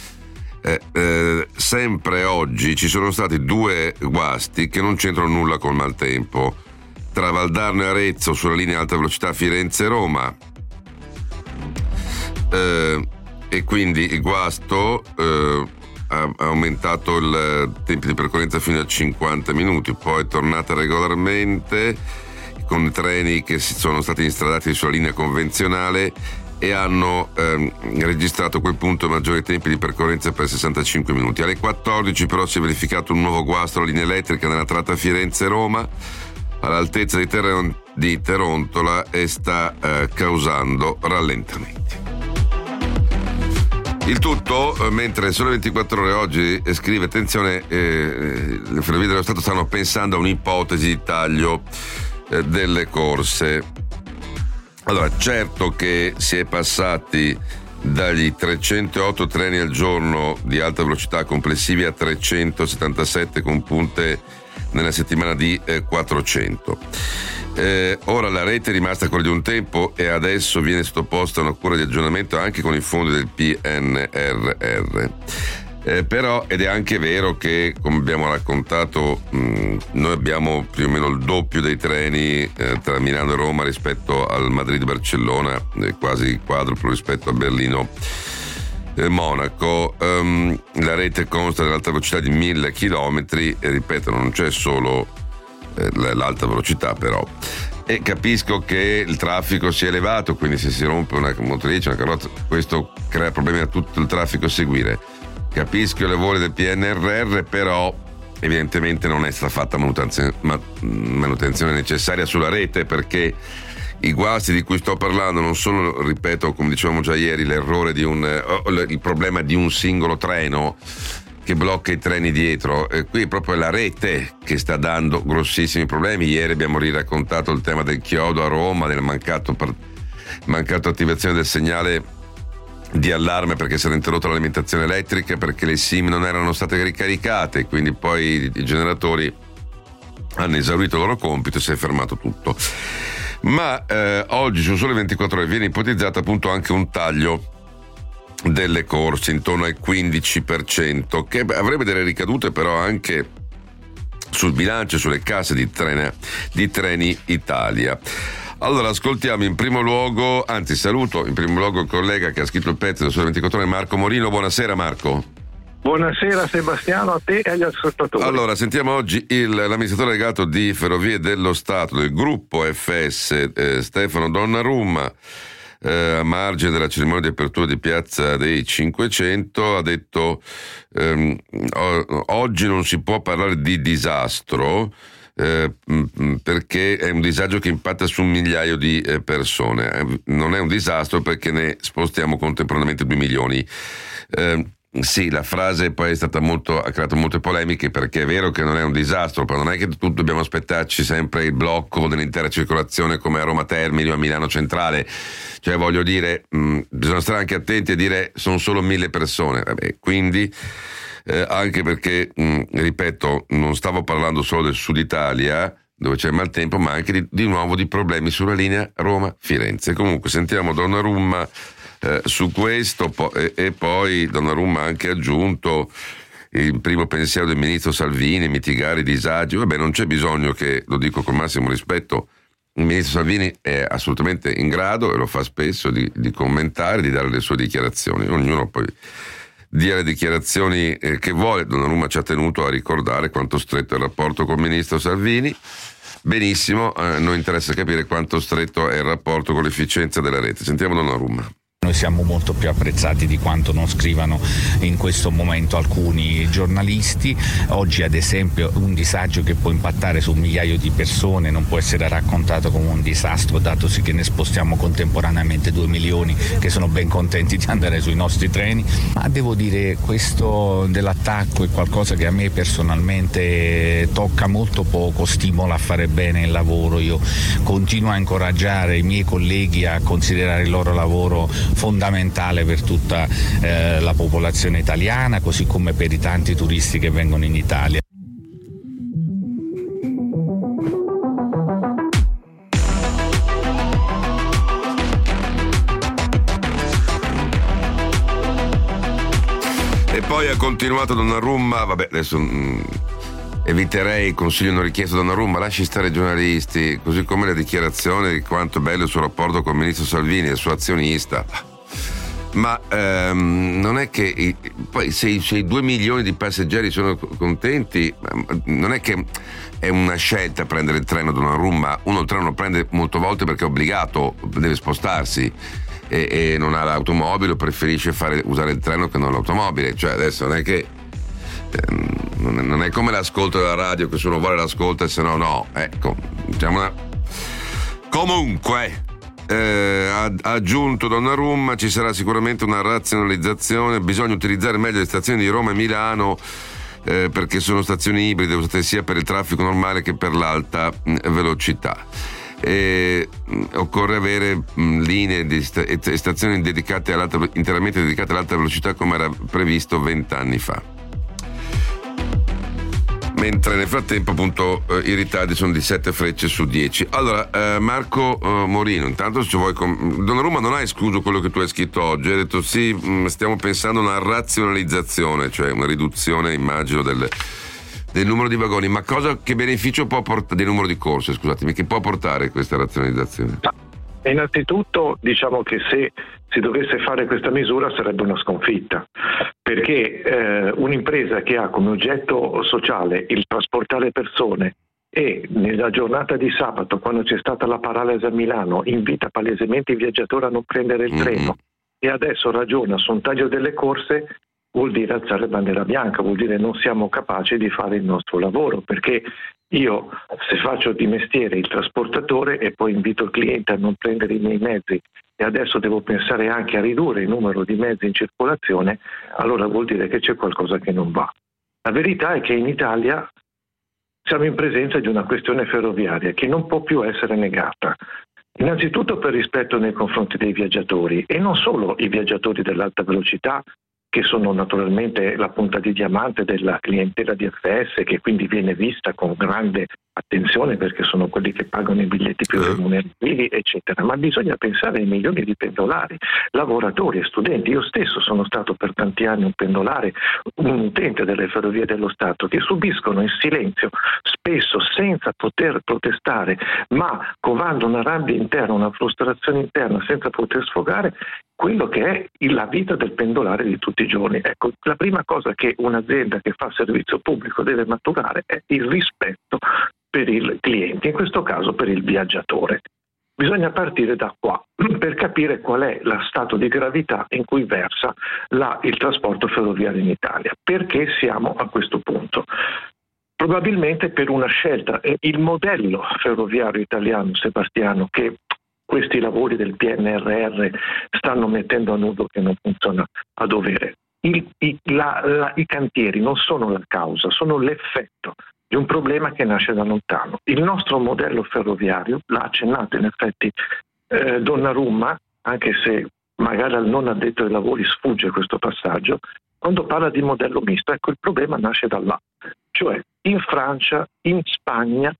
sempre oggi ci sono stati 2 guasti che non c'entrano nulla col maltempo, tra Valdarno e Arezzo sulla linea alta velocità Firenze-Roma, e quindi il guasto ha aumentato il tempo di percorrenza fino a 50 minuti, poi è tornata regolarmente con treni che sono stati instradati sulla linea convenzionale e hanno registrato a quel punto maggiori tempi di percorrenza per 65 minuti. Alle 14 però si è verificato un nuovo guasto alla linea elettrica nella tratta Firenze-Roma all'altezza di Terontola e sta causando rallentamenti. Il tutto mentre Sole 24 Ore oggi scrive: attenzione, le Ferrovie dello Stato stanno pensando a un'ipotesi di taglio delle corse. Allora, certo che si è passati dagli 308 treni al giorno di alta velocità complessivi a 377 con punte nella settimana di 400. Ora la rete è rimasta quella di un tempo e adesso viene sottoposta a una cura di aggiornamento anche con i fondi del PNRR. Però ed è anche vero che, come abbiamo raccontato, noi abbiamo più o meno il doppio dei treni tra Milano e Roma rispetto al Madrid-Barcellona, quasi il quadruplo rispetto a Berlino-Monaco. La rete consta dell'alta velocità di 1000 chilometri e, ripeto, non c'è solo l'alta velocità, però, e capisco che il traffico sia elevato, quindi se si rompe una motrice, una carrozza, questo crea problemi a tutto il traffico a seguire. Capisco le voglie del PNRR, però evidentemente non è stata fatta manutenzione necessaria sulla rete, perché i guasti di cui sto parlando non sono, ripeto, come dicevamo già ieri, l'errore di il problema di un singolo treno che blocca i treni dietro. Qui proprio è la rete che sta dando grossissimi problemi. Ieri abbiamo riraccontato il tema del chiodo a Roma, del mancato attivazione del segnale di allarme perché si era interrotta l'alimentazione elettrica, perché le SIM non erano state ricaricate, quindi poi i generatori hanno esaurito il loro compito e si è fermato tutto. Ma oggi su Sole 24 Ore viene ipotizzato appunto anche un taglio delle corse intorno al 15%, che avrebbe delle ricadute però anche sul bilancio e sulle casse di Treni Italia. Allora ascoltiamo saluto in primo luogo il collega che ha scritto il pezzo del Sole 24 Ore, Marco Morino. Buonasera Marco. Buonasera Sebastiano, a te e agli ascoltatori. Allora, sentiamo oggi l'amministratore delegato di Ferrovie dello Stato del gruppo FS, Stefano Donnarumma, a margine della cerimonia di apertura di Piazza dei 500, ha detto oggi non si può parlare di disastro, perché è un disagio che impatta su 1 migliaio di persone. Non è un disastro perché ne spostiamo contemporaneamente 2 milioni. Sì, la frase poi ha creato molte polemiche, perché è vero che non è un disastro, però non è che dobbiamo aspettarci sempre il blocco dell'intera circolazione come a Roma Termini o a Milano Centrale. Cioè, voglio dire, bisogna stare anche attenti a dire sono solo 1000 persone. Quindi anche perché, ripeto, non stavo parlando solo del Sud Italia dove c'è il maltempo, ma anche di nuovo di problemi sulla linea Roma-Firenze. Comunque sentiamo Donnarumma su questo, e poi Donnarumma ha anche aggiunto il primo pensiero del ministro Salvini, mitigare i disagi. Vabbè, non c'è bisogno che, lo dico con massimo rispetto, il ministro Salvini è assolutamente in grado, e lo fa spesso, di commentare, di dare le sue dichiarazioni. Ognuno poi dia le dichiarazioni che vuole. Donnarumma ci ha tenuto a ricordare quanto stretto è il rapporto con il ministro Salvini. Benissimo, noi interessa capire quanto stretto è il rapporto con l'efficienza della rete. Sentiamo Donnarumma. Noi siamo molto più apprezzati di quanto non scrivano in questo momento alcuni giornalisti. Oggi ad esempio un disagio che può impattare su migliaia di persone non può essere raccontato come un disastro, datosi che ne spostiamo contemporaneamente 2 milioni che sono ben contenti di andare sui nostri treni. Ma devo dire, questo dell'attacco è qualcosa che a me personalmente tocca molto poco, stimola a fare bene il lavoro. Io continuo a incoraggiare i miei colleghi a considerare il loro lavoro fondamentale per tutta la popolazione italiana, così come per i tanti turisti che vengono in Italia. E poi ha continuato Donnarumma, vabbè adesso eviterei il consiglio non richiesto da Donnarumma, lasci stare i giornalisti, così come la dichiarazione di quanto è bello il suo rapporto con il ministro Salvini e il suo azionista. Ma non è che poi se i 2 milioni di passeggeri sono contenti, non è che è una scelta prendere il treno Donnarumma. Uno il treno lo prende molte volte perché è obbligato, deve spostarsi e non ha l'automobile, preferisce usare il treno che non l'automobile. Cioè adesso non è che non è come l'ascolto della radio, che se uno vuole l'ascolta e se no. Ecco, diciamo comunque ha aggiunto Donnarumma, ci sarà sicuramente una razionalizzazione, bisogna utilizzare meglio le stazioni di Roma e Milano perché sono stazioni ibride usate sia per il traffico normale che per l'alta velocità. Occorre avere linee e stazioni interamente dedicate all'alta velocità come era previsto 20 anni fa. Mentre nel frattempo appunto i ritardi sono di 7 frecce su 10. Allora Marco Morino, intanto se vuoi Donnarumma non ha escluso quello che tu hai scritto oggi, ha detto sì, stiamo pensando a una razionalizzazione, cioè una riduzione immagino del numero di vagoni, ma che beneficio può portare, del numero di corse, scusatemi, che può portare questa razionalizzazione? Innanzitutto diciamo che se si dovesse fare questa misura sarebbe una sconfitta, perché un'impresa che ha come oggetto sociale il trasportare persone e nella giornata di sabato, quando c'è stata la paralisi a Milano, invita palesemente i viaggiatori a non prendere il treno e adesso ragiona su un taglio delle corse, vuol dire alzare bandiera bianca, vuol dire non siamo capaci di fare il nostro lavoro, perché io se faccio di mestiere il trasportatore e poi invito il cliente a non prendere i miei mezzi e adesso devo pensare anche a ridurre il numero di mezzi in circolazione, allora vuol dire che c'è qualcosa che non va. La verità è che in Italia siamo in presenza di una questione ferroviaria che non può più essere negata. Innanzitutto per rispetto nei confronti dei viaggiatori e non solo i viaggiatori dell'alta velocità, che sono naturalmente la punta di diamante della clientela di FS, che quindi viene vista con grande attenzione perché sono quelli che pagano i biglietti più remunerativi, eccetera. Ma bisogna pensare ai milioni di pendolari, lavoratori e studenti. Io stesso sono stato per tanti anni un pendolare, un utente delle Ferrovie dello Stato, che subiscono in silenzio, spesso senza poter protestare, ma covando una rabbia interna, una frustrazione interna, senza poter sfogare quello che è la vita del pendolare di tutti i giorni. Ecco, la prima cosa che un'azienda che fa servizio pubblico deve maturare è il rispetto per il cliente, in questo caso per il viaggiatore. Bisogna partire da qua per capire qual è lo stato di gravità in cui versa il trasporto ferroviario in Italia. Perché siamo a questo punto? Probabilmente per una scelta. Il modello ferroviario italiano, Sebastiano, che questi lavori del PNRR stanno mettendo a nudo che non funziona a dovere. I cantieri non sono la causa, sono l'effetto di un problema che nasce da lontano. Il nostro modello ferroviario, l'ha accennato in effetti Donnarumma, anche se magari al non addetto ai lavori sfugge questo passaggio, quando parla di modello misto, ecco il problema nasce da là. Cioè in Francia, in Spagna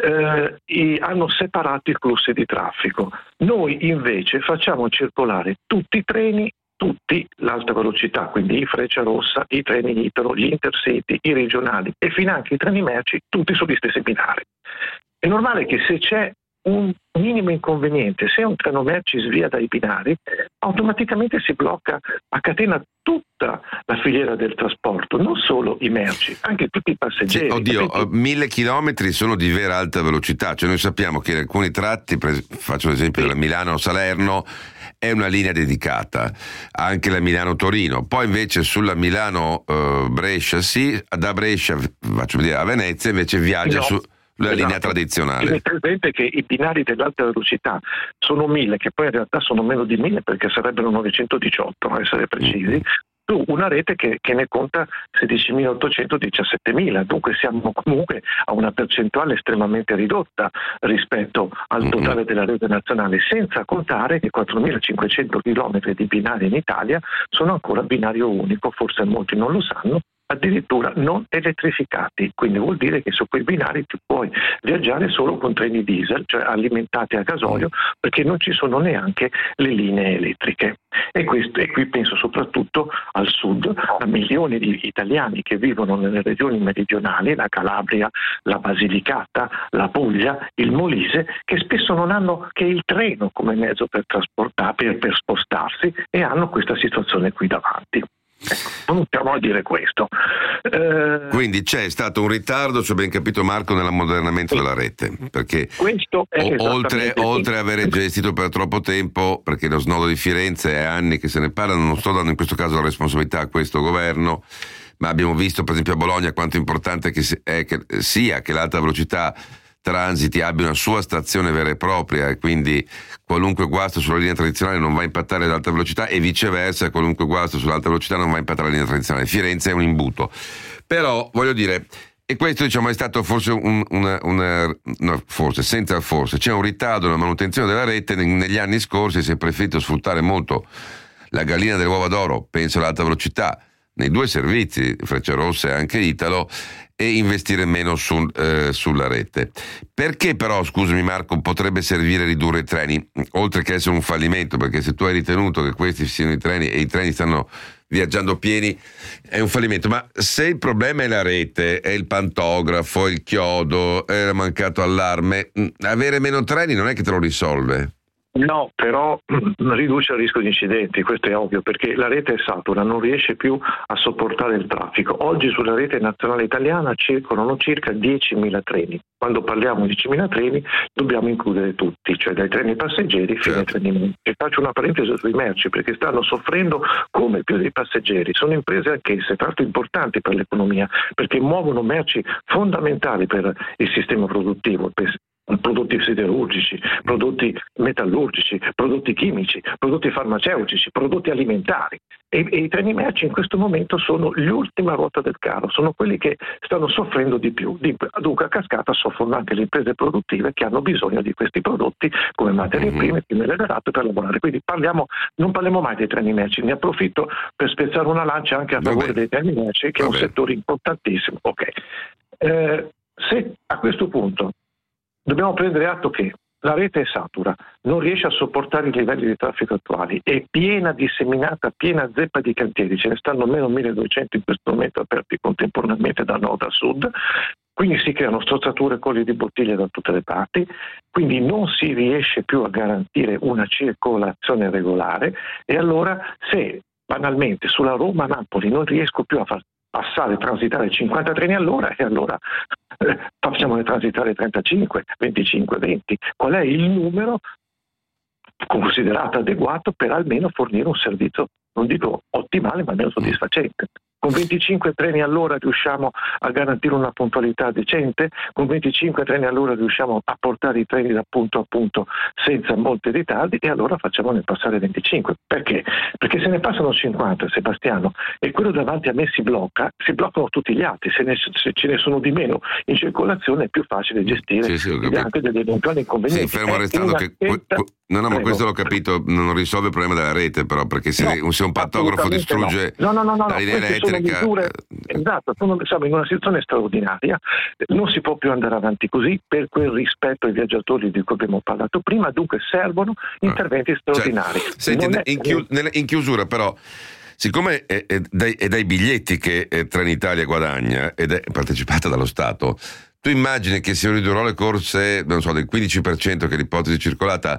hanno separato i flussi di traffico. Noi invece facciamo circolare tutti i treni, tutti l'alta velocità, quindi i Frecciarossa, i treni Italo, gli Intercity, i regionali e finanche i treni merci, tutti sugli stessi binari. È normale che se c'è un minimo inconveniente, se un treno merci svia dai binari, automaticamente si blocca a catena tutto tutta la filiera del trasporto, non solo i merci, anche tutti i passeggeri. Oddio, 1000 chilometri sono di vera alta velocità, cioè noi sappiamo che in alcuni tratti, faccio l'esempio della Milano-Salerno, è una linea dedicata, anche la Milano-Torino, poi invece sulla Milano-Brescia da Brescia, faccio vedere, a Venezia invece viaggia sulla linea tradizionale. Tenete presente che i binari dell'alta velocità sono 1000, che poi in realtà sono meno di 1000 perché sarebbero 918 a essere precisi, su una rete che ne conta 16.800, 17.000, dunque siamo comunque a una percentuale estremamente ridotta rispetto al totale della rete nazionale, senza contare che 4.500 km di binari in Italia sono ancora binario unico, forse molti non lo sanno, addirittura non elettrificati, quindi vuol dire che su quei binari tu puoi viaggiare solo con treni diesel, cioè alimentati a gasolio, perché non ci sono neanche le linee elettriche. E qui penso soprattutto al sud, a milioni di italiani che vivono nelle regioni meridionali, la Calabria, la Basilicata, la Puglia, il Molise, che spesso non hanno che il treno come mezzo per spostarsi e hanno questa situazione qui davanti. Cominciamo a dire questo. Quindi c'è stato un ritardo, se ho ben capito Marco, nell'ammodernamento della rete, perché oltre a avere gestito per troppo tempo, perché lo snodo di Firenze è anni che se ne parla, non sto dando in questo caso la responsabilità a questo governo, ma abbiamo visto per esempio a Bologna quanto importante sia che l'alta velocità transiti abbia una sua stazione vera e propria, e quindi qualunque guasto sulla linea tradizionale non va a impattare l'alta velocità, e viceversa qualunque guasto sull'alta velocità non va a impattare la linea tradizionale. Firenze è un imbuto, però voglio dire, e questo diciamo è stato forse c'è un ritardo nella manutenzione della rete. Negli anni scorsi si è preferito sfruttare molto la gallina dell'uovo d'oro, penso all'alta velocità, nei due servizi, Frecciarossa e anche Italo, e investire meno sulla rete. Perché però, scusami Marco, potrebbe servire ridurre i treni, oltre che essere un fallimento, perché se tu hai ritenuto che questi siano i treni e i treni stanno viaggiando pieni, è un fallimento. Ma se il problema è la rete, è il pantografo, il chiodo, è mancato allarme, avere meno treni non è che te lo risolve. No, però riduce il rischio di incidenti, questo è ovvio, perché la rete è satura, non riesce più a sopportare il traffico. Oggi sulla rete nazionale italiana circolano circa 10.000 treni. Quando parliamo di 10.000 treni dobbiamo includere tutti, cioè dai treni passeggeri fino ai treni merci. E faccio una parentesi sui merci, perché stanno soffrendo come più dei passeggeri. Sono imprese anch'esse, tra l'altro importanti per l'economia, perché muovono merci fondamentali per il sistema produttivo, prodotti siderurgici, prodotti metallurgici, prodotti chimici, prodotti farmaceutici, prodotti alimentari, e i treni merci in questo momento sono l'ultima ruota del carro, sono quelli che stanno soffrendo di più. Dunque a cascata soffrono anche le imprese produttive che hanno bisogno di questi prodotti come materie prime, come minerali per lavorare. Quindi non parliamo mai dei treni merci. Ne approfitto per spezzare una lancia anche a favore dei treni merci, che è un settore importantissimo. Se a questo punto dobbiamo prendere atto che la rete è satura, non riesce a sopportare i livelli di traffico attuali, è piena, disseminata, piena zeppa di cantieri, ce ne stanno almeno 1.200 in questo momento aperti contemporaneamente da nord a sud, quindi si creano strozzature, colli di bottiglia da tutte le parti, quindi non si riesce più a garantire una circolazione regolare, e allora se banalmente sulla Roma-Napoli non riesco più a far transitare 50 treni all'ora, e allora facciamone transitare 35, 25, 20. Qual è il numero considerato adeguato per almeno fornire un servizio, non dico ottimale, ma almeno soddisfacente? Con 25 treni all'ora riusciamo a garantire una puntualità decente? Con 25 treni all'ora riusciamo a portare i treni da punto a punto senza molti ritardi? E allora facciamone passare 25. Perché? Perché se ne passano 50, Sebastiano, e quello davanti a me si bloccano tutti gli altri. Se ce ne sono di meno in circolazione è più facile gestire anche degli eventuali inconvenienti. Sì, fermo restando che ma questo l'ho capito, non risolve il problema della rete, però, perché se un pantografo distrugge la linea elettrica. Misure, esatto, siamo in una situazione straordinaria, non si può più andare avanti così per quel rispetto ai viaggiatori di cui abbiamo parlato prima, dunque servono interventi straordinari. Senti, in chiusura però, siccome è dai biglietti che Trenitalia guadagna ed è partecipata dallo Stato, tu immagini che se io ridurrò le corse, non so, del 15%, che è l'ipotesi circolata,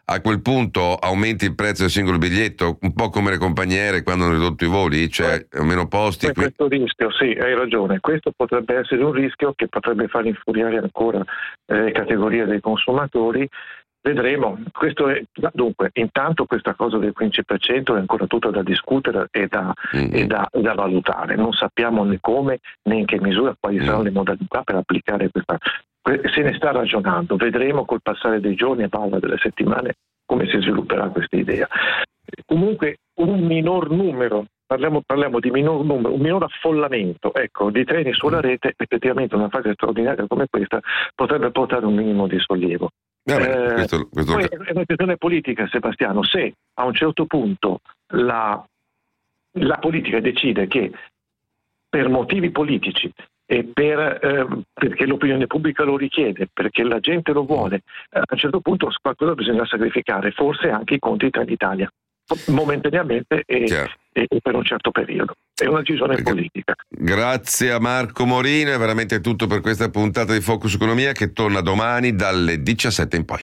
a quel punto aumenti il prezzo del singolo biglietto, un po' come le compagnie aeree quando hanno ridotto i voli, cioè meno posti. Questo rischio, sì, hai ragione, questo potrebbe essere un rischio che potrebbe far infuriare ancora le categorie dei consumatori. Vedremo. Dunque, intanto questa cosa del 15% è ancora tutta da discutere e da valutare. Non sappiamo né come né in che misura, quali saranno le modalità per applicare questa. Se ne sta ragionando, vedremo col passare dei giorni e delle settimane come si svilupperà questa idea. Comunque un minor numero, parliamo di minor numero, un minor affollamento di treni sulla rete, effettivamente una fase straordinaria come questa potrebbe portare un minimo di sollievo. Questo... Poi è una questione politica, Sebastiano. Se a un certo punto la politica decide che per motivi politici e perché l'opinione pubblica lo richiede, perché la gente lo vuole, a un certo punto qualcosa bisogna sacrificare, forse anche i conti Trenitalia, momentaneamente e per un certo periodo. È una decisione politica. Grazie a Marco Morino, è veramente tutto per questa puntata di Focus Economia che torna domani dalle 17 in poi.